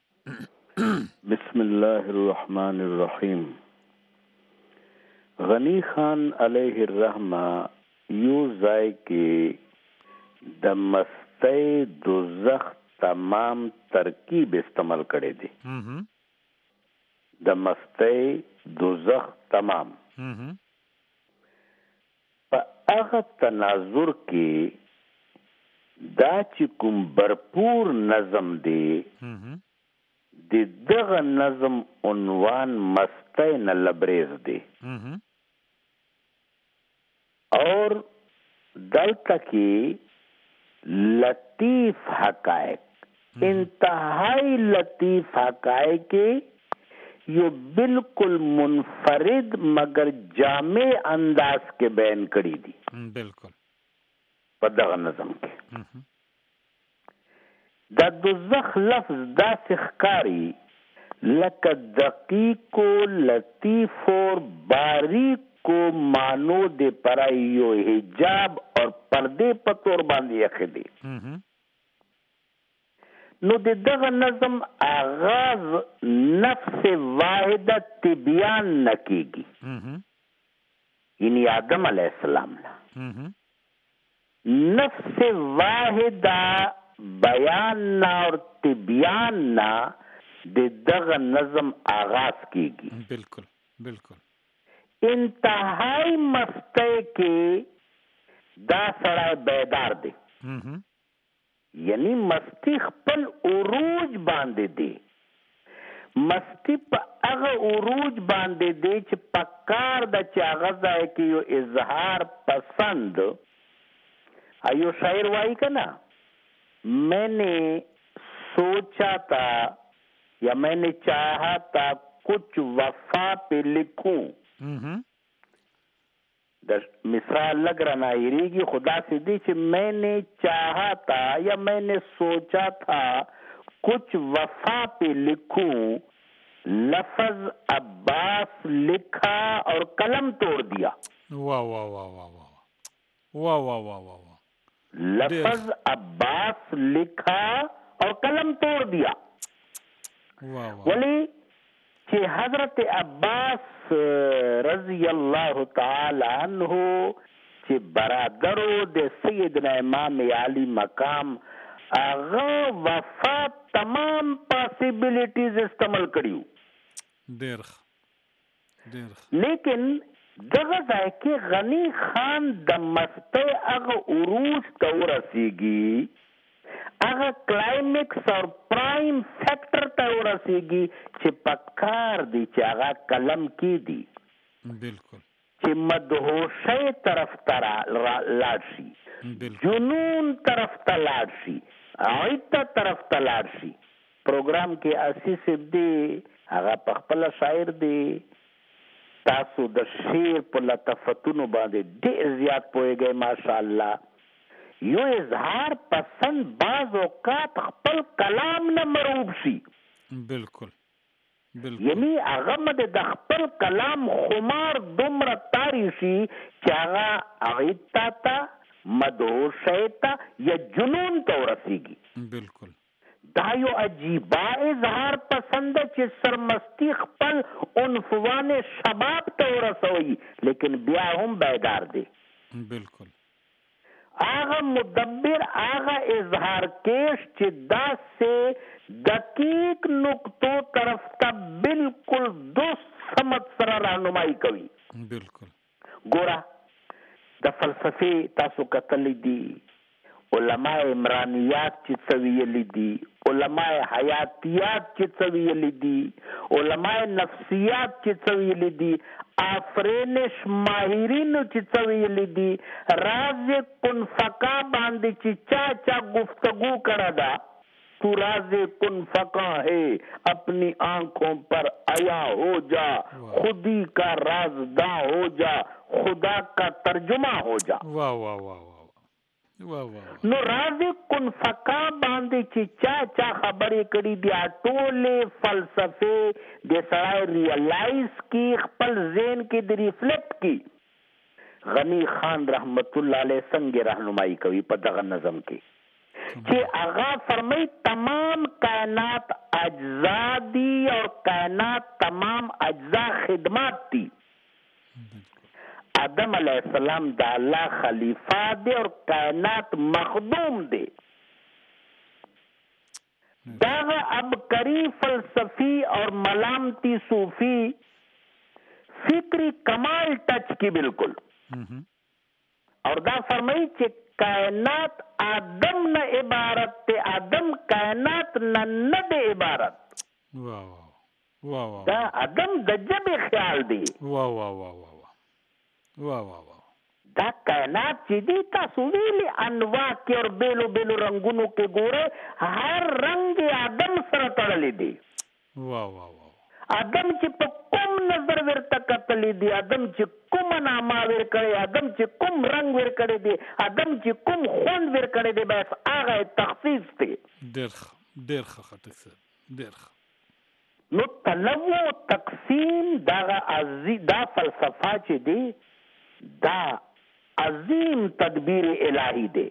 بسم الله الرحمن الرحیم غنی خان علیه الرحمه یو ځای کې د مستی دوزخ تمام ترکیب استعمال کړي دي د مستی دوزخ تمام په هغه تناظر کې دا چې کوم برپور نظم دی د دغه نظم عنوان مستی نه لبریز دی اور دلته کې لطیف حقائق انتہائی لطیف حقائق یو بالکل منفرد مگر جامع انداز کے بیان کری دی بالکل په دغه نظم کې دا دوزخ لفظ داسې ښکاري لکه دقیق و لطیف اور باریک کو مانو دے پرائی یو حجاب اور پردے پتور باندې اخدي نو دغه نظم آغاز نفس واحده تبیان نکیږي یعنی آدم علیہ السلام نا نفس واحده بیان نا اور تبیان نا دغه نظم آغاز کیږي بالکل بالکل انتہائی مستی کې دا سړی بیدار دی یعنی مستی خپل عروج باندې دی مستی په هغه عروج باندې دی چې پکار د چې هغه ځای کې یو اظهار پسند ایو شاعر وایي که نه میں نے سوچا تھا یا میں نے چاہا تھا کچھ وفا پہ لکھوں د مثال لگ رہا خدا سے دی چې میں نے چاہا تھا یا میں نے سوچا تھا कुछ वफा पे लिखूं, लफ्ज अब्बास लिखा और कलम तोड़ दिया। वाह वाह वाह वाह वाह वाह वाह वाह वाह वाह, लफ्ज अब्बास लिखा और कलम तोड़ दिया। वाह वाह, वली कि हजरत अब्बास रजी अल्लाह ताला अन्हु कि बरादरो दे सैयदना इमाम आली मकाम आगा वफा तमाम पॉसिबिलिटीज इस्तेमाल करियो। लेकिन दगज है कि गनी खान दमस्ते अग उरूज तौरसीगी, अगर क्लाइमेक्स और प्राइम फैक्टर तौरसीगी कि पक्कार दी चागा कलम की दी, बिल्कुल कि मदहोशे तरफ तरा लाडशी, जुनून तरफ तलाडशी, आयता तरफ तलाडशी। प्रोग्राम के असी सिद्धी आगा पखपला शायर दे तासु द शेर पर लतफतुन बांधे ढेर ज्यादा पोए गए माशाअल्लाह। यो इजहार पसंद बाज औकात खपल कलाम न मरूब सी। बिल्कुल बिल्कुल, यानी अगम दे खपल कलाम खुमार दुमर तारीशी चागा आयता ता मदहोशैता या जुनून तो रसीगी। बिल्कुल दायो अजीबा इजहार पसंद चे सरमस्ती खपल उनफवाने शबाब तो रसोई, लेकिन ब्याहुम बेदार दे। बिल्कुल आगा मुदब्बिर आगा इजहार केश चिद्दा से दकीक नुक्तों तरफ तब बिल्कुल दुस्त समझ सरा रहनुमाई कवी। बिल्कुल गोरा द फलसफे तासु कतली दी, उलमाए इमरानियात चित्सवियली दी, उलमाए हयातियात चित्सवियली दी, उलमाए नफ्सियात चित्सवियली दी, आफरेनिश माहिरीन चित्सवियली दी, राज कुन फका बांधी चिचा चा गुफ्तगू करदा। तू राज़े कुन फका है, अपनी आंखों पर आया हो जा, खुदी का राज़दा हो जा, खुदा का तर्जुमा हो जा। वाह वाह वाह वाह वाह वाह, नो राज़े कुन फका बांधे चिचा चा खबरें करी दिया टोले फलसफे दे सराय रियलाइज की खपल ज़ेन के दे रिफ्लेक्ट की। गनी खान रहमतुल्लाह अलैह संगे रहनुमाई कवी पदग नज़म की कि आगा फरमाई तमाम कायनात अज्जा दी और कायनात तमाम अज्जा खिदमत दी। आदम अलैहिस्सलाम दाला खलीफा दे और कायनात मखदूम दे। दागा अब करी फलसफी और मलामती सूफी फिक्री कमाल टच की बिल्कुल। और दा फरमाई कि कायनात आदम न इबारत ते, आदम कायनात न दे इबारत। वाह वाह वाह वाह, दा आदम दज्जब ख्याल दे। वाह वाह वाह वाह वाह वाह वाह, दा कायनात चिदी ता सुवीली अनवा के और बेलो बेलो रंगुनो के गोरे हर रंग आदम सर तड़ले दे। वाह वाह वाह, आदम ची कुम नजर वेर तकतली दी, आदम ची कुम नामा वेर करे, आदम ची कुम रंग वेर करे दे, आदम ची कुम खून वेर करे दे। बस आ गए तखसीस थे देर खतक देर नो तलवो तकसीम दागा अजी दा फलसफा ची दे दा अजीम तदबीर इलाही दे।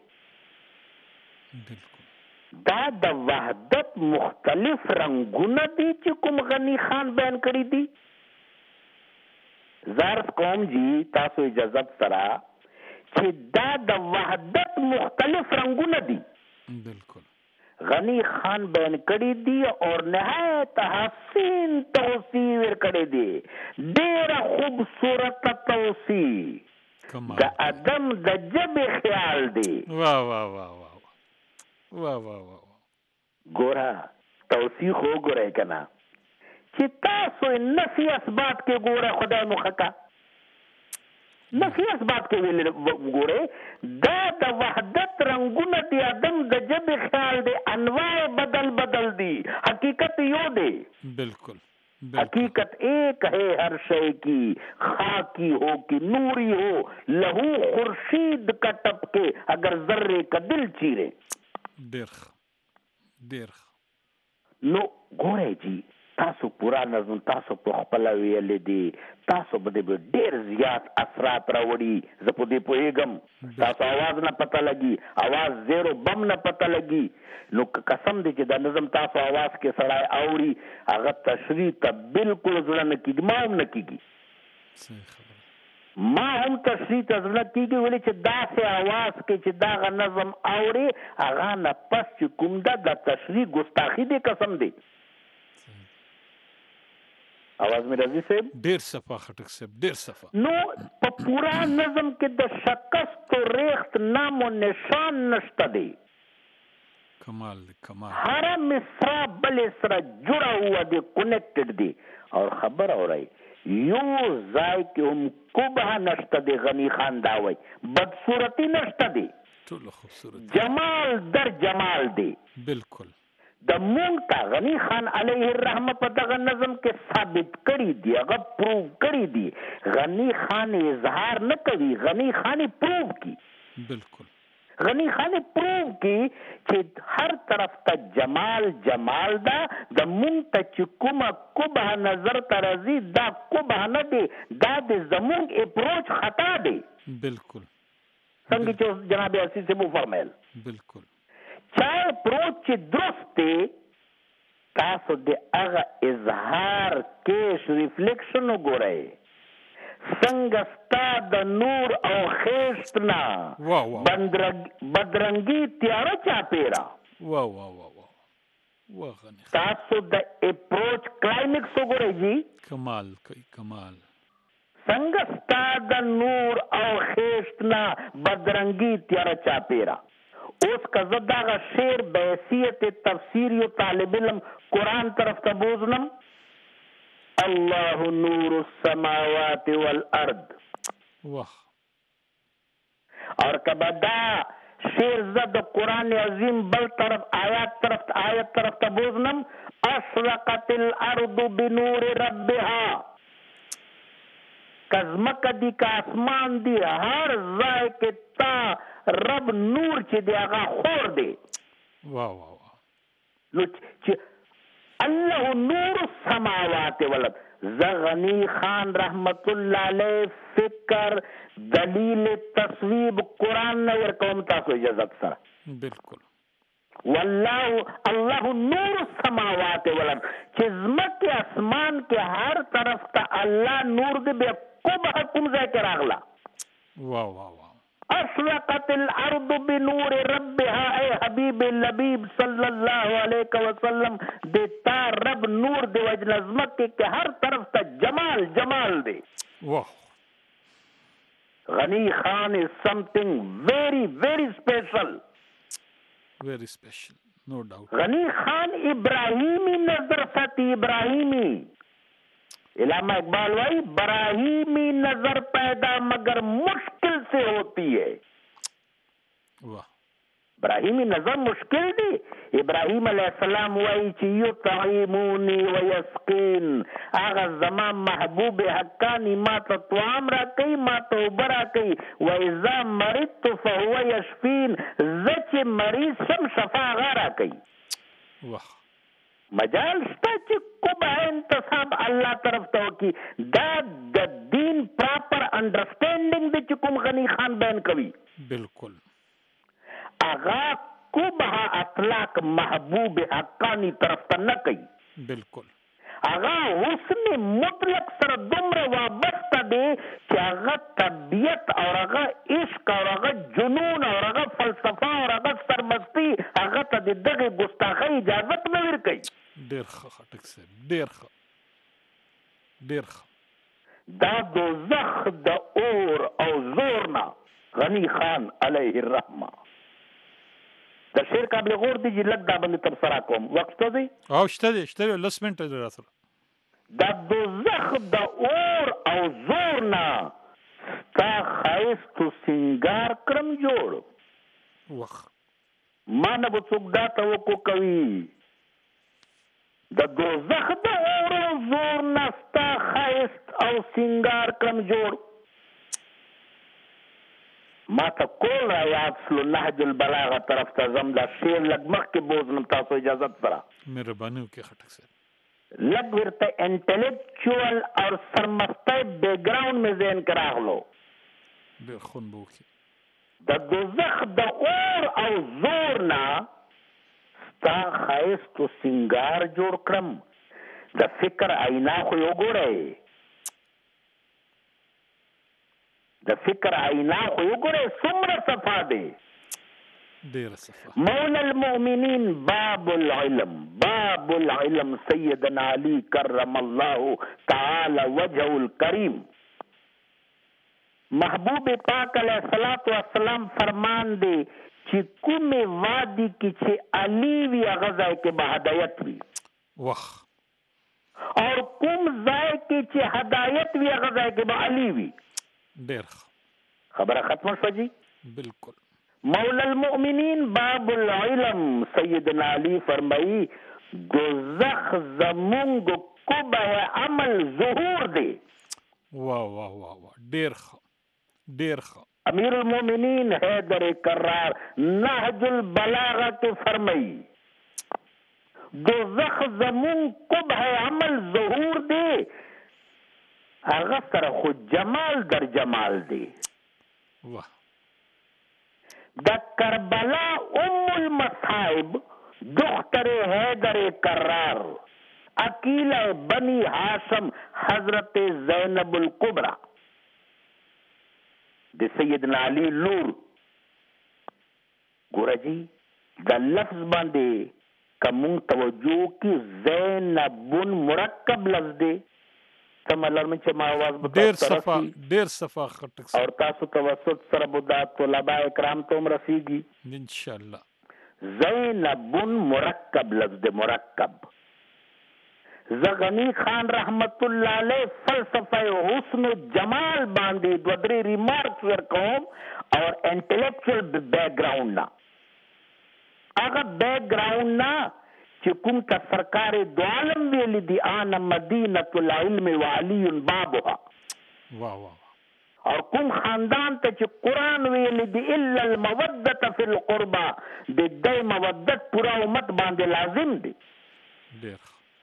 दा द वहदत मुख्तलिफ रंगुन दी ची कुम गनी खान बयान करी दी। ज़ारफ कौम जी तासो इजाजत सरा कि दा द वहदत मुख्तलिफ रंगुन दी बिल्कुल गनी खान बयान करी दी और नहायत हसीन तौसीर करे दे। डेरा खूबसूरत तौसी द अदम द जब ख्याल दे। वाह वाह वाह वाह वाह वाह वाह, गोरा तौसीख हो गोरे कना चिता सो नफी असबात के गोरे खुदा मुखका नफी असबात के वेले गोरे दा द वहदत रंगुन दी आदम द जब ख्याल दे अनवाए बदल बदल दी। हकीकत यो दे बिल्कुल हकीकत एक है हर शय की, खाकी हो कि नूरी हो, लहू खुर्शीद का टपके अगर जर्रे का दिल चीरे। देर نو ګورئ جی تاسو پورا نظم تاسو په خپل ویلې دي تاسو به ډېر زیات اثرات راوړي زه په دې پوهېږم تاسو आवाज نه پته لګي आवाज زیرو بم نه پته لګي نو قسم دې چې د نظم تاسو आवाज کې سړی اوري هغه تشریح ته بالکل زړه نه کېږي ما هم نه کېږي ما هم تشریح ته زړه کېږي ولې چې داسې आवाज کې چې دغه نظم اوري هغه نه پس چې کوم ده د تشریح ګستاخي دې قسم دی आवाज में राजी साहब ډیر صفه خټک صاحب ډیر صفه نو په پورا نظم کې د شکست او ریخت نام او نشان نشته دی کمال هر مصرع بل سره جڑا ہوا دی کنیکٹڈ دی اور خبر ہو رہی یو ځای کې هم کوبه نشته دی غنی خان دا وای بدصورتی نشته دی ټول خوبصورت جمال در جمال دی بالکل د مونږ ته غنی خان علیه الرحمه په دغه نظم کې ثابت کړي دی هغه پروو کړي دی غنی خان اظهار نه کوي غنی خان پروو کی بالکل غنی خان پروو کی چې هر طرف ته جمال جمال دا د مونږ ته چې کومه کوبه نظر ته راځي دا کوبه نه دی دا د زمونږ اپروچ خطا دی بالکل څنګه چې جناب عزیز سے مو فرمایل بالکل چا اپروچ چې درست دی تاسو د هغه اظهار کیش ریفلیکشن وګورئ څنګه ستا د نور او خیشت نه بدرنګي تیاره چاپېره تاسو د اپروچ کلایمکس وګورئ جی کمال کوي کمال څنګه ستا د نور او خیشت نه بدرنګي تیاره چاپېره اوس که زه دغه شعر بحیثیت تفسیر یو طالب علم قرآن طرف ته بوزنم الله نور السماوات والارض اور کبه دا شعر زه د قرآن عظیم بل طرف آیت طرف ته بوزنم اشرقت الارض بنور ربها کزمک دی کا اسمان دی هر ځای کې تا رب نور چې دی هغه خور دی نو چې الله نور السماوات والارض زغنی خان رحمت الله علیه فکر دلیل تصویب قرآن نه ورکوم تاسو اجازه سره بالکل والله الله نور السماوات والارض چې زمکه اسمان کې هر طرف ته الله نور دی به کوم ځای کې راغلا اشرقت الارض بنور ربها اے حبیب لبیب صلی اللہ علیہ وسلم دیتا رب نور دی وجه نظمت کے ہر طرف تا جمال جمال دے غنی خان is something very very special no doubt غنی خان ابراہیمی نظر ساتھی ابراہیمی علامہ اقبال وائی براہیمی نظر پیدا مگر مشکل سے ہوتی ہے ابراہیمی نظر مشکل دی ابراہیم علیہ السلام وائی چی یطعمونی ویسقین آغا زمان محبوب حقانی ما تا طعام را کئی ما تا عبرا کئی ویزا مرضت فهو یشفین زچ مریض شم شفا غارا کئی مجال شتا چې کومه انتصاب الله طرف ته وکي دا د دین پراپر انډرسټینډینګ د چې کوم غنی خان بیان کوي بالکل اغا کومه اطلاق محبوب حقانی طرف ته نه کوي بالکل اغا حسن مطلق سره دومره وابسته دی چې هغه طبیعت او هغه عشق او هغه جنون او هغه فلسفه او هغه سرمستی هغه ته د دغه ګستاخۍ اجازه نه ورکوي ډیر ښه خټک صاحب ډیر ښه دا دوزخ د اور او زور نه غنی خان علیه الرحمه د شعر قابل غور دی چې لږ دا باندې تبصره کوم وخت ته دی او شته 10 منټه دی راسره دا دوزخ د اور او زور نه ستا ښایست و سینګار کړم جوړ ما نه به څوک دا توقع کوي د دوزخ د اور او زور نه ستا ښایست او سینګار کړم جوړ ما ته کول را یاد سلو نهج البلاغه طرف ته ځم دا شعر لږ مخکې بوزنم تاسو اجازت سره مهرباني وکړئ خټک صاحب لږ ورته انټلیکچوال اور سرمستی بیک ګراوند مې ذهن کې راغلو ډېر خوند به وکړي د دوزخ د اور او زور نه ستا ښایست و سینګار جوړ کړم د فکر آینا خو یې وګورئ د فکر آینا خو یې وګورئ څومره صفا دی ډېره صفا مولا المؤمنین باب العلم سیدنا علی کرم الله تعالی وجهه الکریم محبوب پاک علیہ الصلوۃ والسلام فرمان دی چې کومې وادي کې چې علی وی هغه ځای کې به هدایت وي وخ اور کوم ځای کې چې هدایت وي هغه ځای کې به علی وي ډېر خبره ختمه شوه جی بالکل مولا المؤمنین باب العلم سیدنا علی فرمائی دوزخ زمونږ قبح عمل ظهور دی واہ واہ واہ واہ ډېر امیر المؤمنین حیدر کرار نهج البلاغه کې فرمائی دوزخ زمون قبح عمل ظهور دی هغه سره خو جمال در جمال دی واہ د کربلا ام المصائب دختر حیدر کرار عقیلہ بنی ہاشم حضرت زینب الکبرى د سیدنا علی لور ګوره جی دا لفظ باندې کمون توجه کی زینب مرکب لفظ دی سملر من چې ما आवाज ډیر صفا خټک اور تاسو توسط سره بودا طلباء کرام ته رسیږي ان شاء الله زینب مرکب لفظ مرکب زغنی خان رحمت الله علیه فلسفه حسن و جمال باندې دو درې ریمارکس ورکوم اور انټلیکچوال بیک ګراوند نا هغه بیک ګراوند نا چې کوم کا سرکار دو عالم ویل دی ان مدینه العلم وعلی بابها واہ واہ اور کوم خاندان ته چې قران ویل دی الا الموده فی القربى د دې مودت پورا امت باندې لازم دی ډیر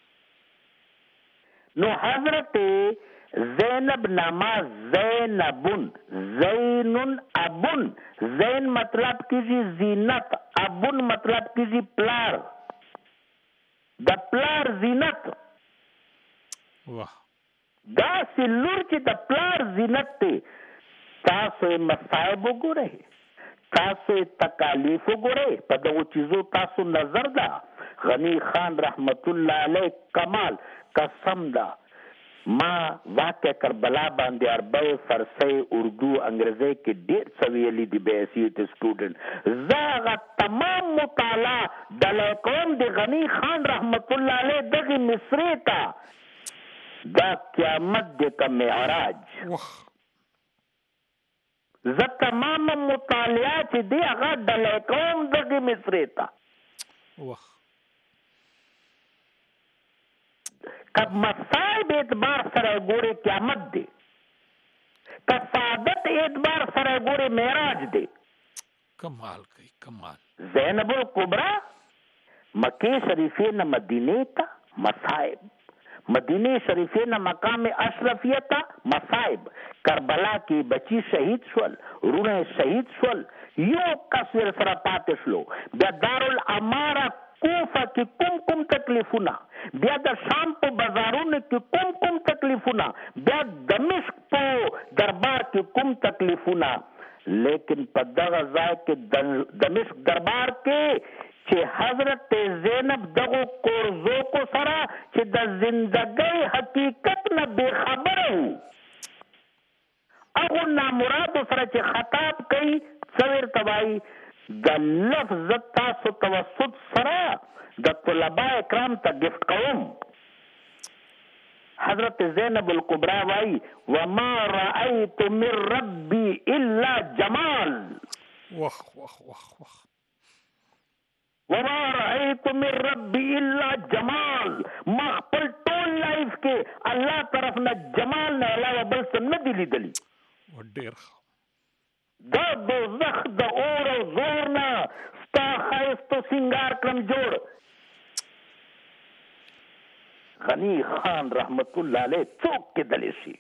نو حضرت زینب ناما زینبن زینن ابن زین مطلب کیجی زینت ابن مطلب کیجی پلار د پلار زینت واہ دا سلور چې د پلار زینت ته تاسو مصائب وګورئ تاسو تکالیف وګورئ په دغه چیزو تاسو نظر دا غنی خان رحمت الله علیه کمال قسم دا ما واقع کربلا باندې عربی فارسی اردو انګریزی کې ډېر څه ویلي دي بی ایس یو ته سټوډنټ زه هغه تمام مطالعه ډله کوم د غنی خان رحمت الله علیه دغې مصرې ته دا قیامت دی که معراج زه تمام مطالعه چې دی هغه ډله کوم دغې مصرې ته کب مصائب اعتبار سره ګوري قیامت دی که سعادت اعتبار سره ګوري معراج دی کمال کوي کمال زینب الکبرى مکه شریفه نه مدینه ته مصائب مدینه شریفه نه مقام اشرفیه ته مصائب کربلا کې بچی شهید شول رونه شهید شول یو کس سره پاتې شلو بیا دارالاماره کوفه کې کوم تکلیفونه بیا د شام په بازارونو کې کوم تکلیفونه بیا دمشق په دربار کې کوم تکلیفونه لیکن په دغه ځای کې دمشق دربار کې چې حضرت زینب دغه کورزو کو سره چې د زندګۍ حقیقت نه بے خبره وو هغه نامراد سره چې خطاب کوي څویر توای د لفظ تاسو توسط سره د طلباء کرام ته گفت قوم حضرت زینب الکبرى وائی وما رأيت من ربي الا جمال وما رأيت من ربي الا جمال ما خپل ټول لایف کې الله طرف نه جمال نه علاوه بل څه نه دی لیدلی ډیر دا دوزخ د اور او زور نه ستا ښایست و سینګار کړم جوړ. غنی خان رحمت الله علیه څوک کېدلی شي؟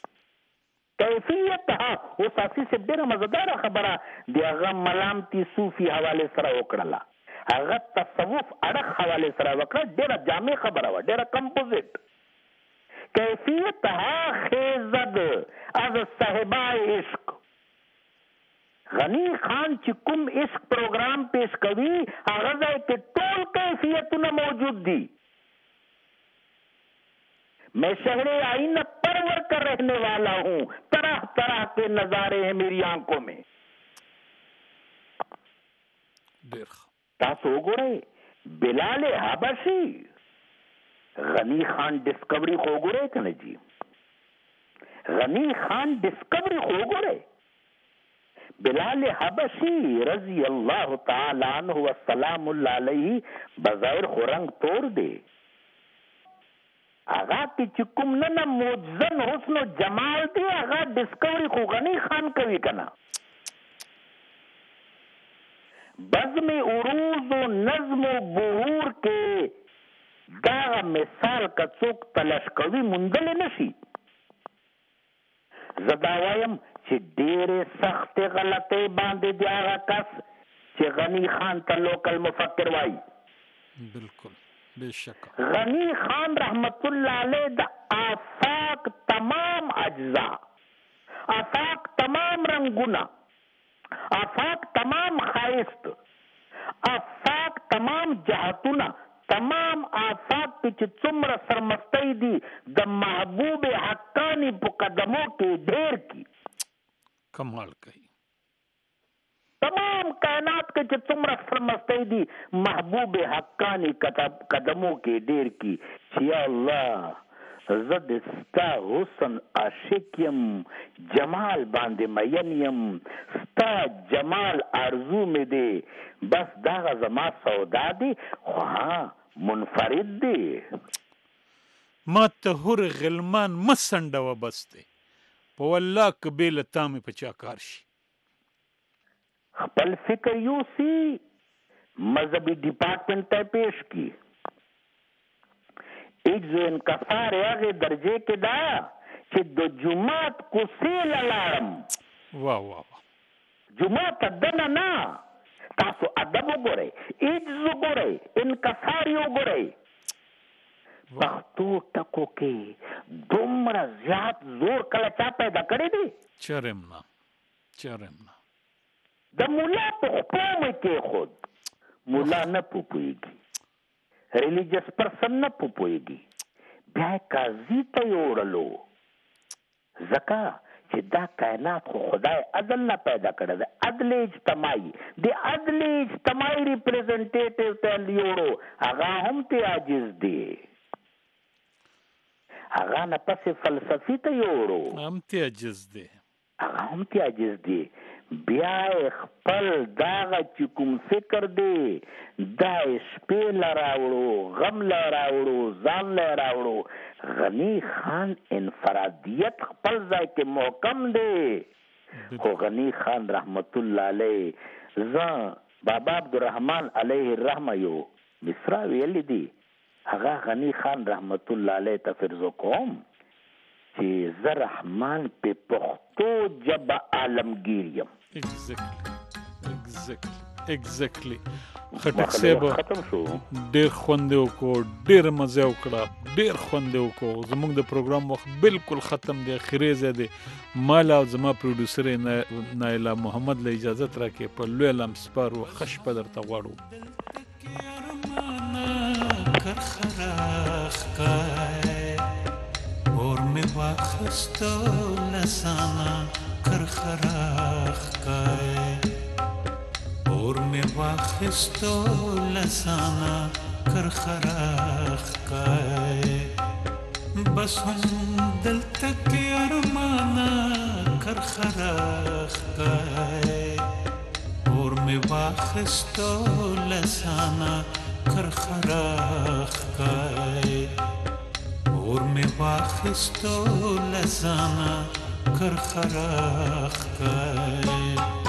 کیفیت اوس اسی سے ډېره مزداره خبره د هغه ملامتي صوفي حوالې سره وکړله، هغه تصوف اړخ حوالې سره وکړه، ډېره جامع خبره وه، ډېره کمپوزیټ. کیفیت خیزد از صاحبای عشق. غنی خان چې کوم عشق پروګرام پیش کوي هغه ځای کې ټول کیفیتونه موجود دي. میں شہر آئینہ پرور کر رہنے والا ہوں، طرح طرح کے نظارے ہیں میری آنکھوں میں. تاسو وګورئ بلال حبشي غنی خان ډسکوري خو وګورئ کنه جی، غنی خان ډسکوري خو وګورئ. بلال حبشي رضی اللہ تعالی عنہ والسلام اللہ علیہ بظاہر خو رنگ تور دی، هغه کې چې کوم نه موجزن حسن و جمال دی هغه ډسکوري خو غنی خان کوي کنه. بزم عروض و نظم و بهور کې دا مثال که څوک تلاش کوي موندلی نشي. زه دا وایم چې ډېرې سختې غلطۍ باندې دی هغه کس چې غنی خان ته لوکل مفکر وایي. بالکل بشک. غنی خان رحمت اللہ علیہ دا آفاق تمام اجزا، آفاق تمام رنگونا، آفاق تمام خائست، آفاق تمام جہتونا، تمام آفاق پی چی څومره سرمستی دی د محبوب حقانی پو قدموں کے ڈھیر کی کمال کئی. تمام کائنات کے چې څومره سرمستی دي محبوب حقانی قدموں کې ډیر کی. چې یا الله زه د ستا حسن عاشق یم، جمال باندې مین یم، ستا جمال آرزو مې دی، بس دغه زما سودا دی خو منفرد دی. ما ته هر غلمان مسنډوه بس دی، په والله که بې له تا مې په چا کار شي. خپل فکر یوسی مذہبی ڈپارٹمنٹ ته پیش کی. ایک جو انکسار هغه درجه کې دا چې د جمعات کوسې لاړم. واه واه جمعات دنه نه، تاسو ادب وګورئ، عجز وګورئ، انکسار وګورئ. پښتو ټکو کې دومره زیات زور کله چا پیدا کړی دی؟ چرم نه د مولا په خپو مې کې خود مولا نه پوپویږي، ریلیجس پرسن نه پوپویږي، بیا قاضي ته یوړلو ځکه چې دا کائنات خو خدای عدل نه پیدا کړی دی، عدل اجتماعي، د عدل اجتماعي ریپرزنټیټیو ته یوړو، هغه هم ته عاجز دی، هغه نه پسې فلسفي ته یوړو، هم ته عاجز دی، هغه هم ته عاجز دی. بیا خپل داغه چې کوم فکر دی دا شپې له راوړو، غم له راوړو، ځان له راوړو. غنی خان انفرادیت خپل ځای کې محکم دی، خو غنی خان رحمت الله علیه زه بابا عبدالرحمن علیه الرحمه یو مصرا ویلی دی، هغه غنی خان رحمت الله علیه ته فرض کوم چې زه رحمان په پښتو ژبه عالمگیر یم. ایگزیکټلی خټک صاحب ډېر خوند وکړو، ډېر مزه وکړه، ډېر خوند وکړو. زموږ د پروګرام وخت بالکل ختم دی، اخري ځای دی. مال او زما پروډوسر نایلا محمد له اجازت راکړي په لوی لم سپارو خش په درته غواړو. اور میں واخستو لسانا کرخراخ کائے، اور میں واخستو لسانا کرخراخ کائے، بس ہم دل تک ارمانا کرخراخ کائے، اور میں واخستو لسانا کرخراخ کائے، اور میں واخستو لسانا کرخراخ کای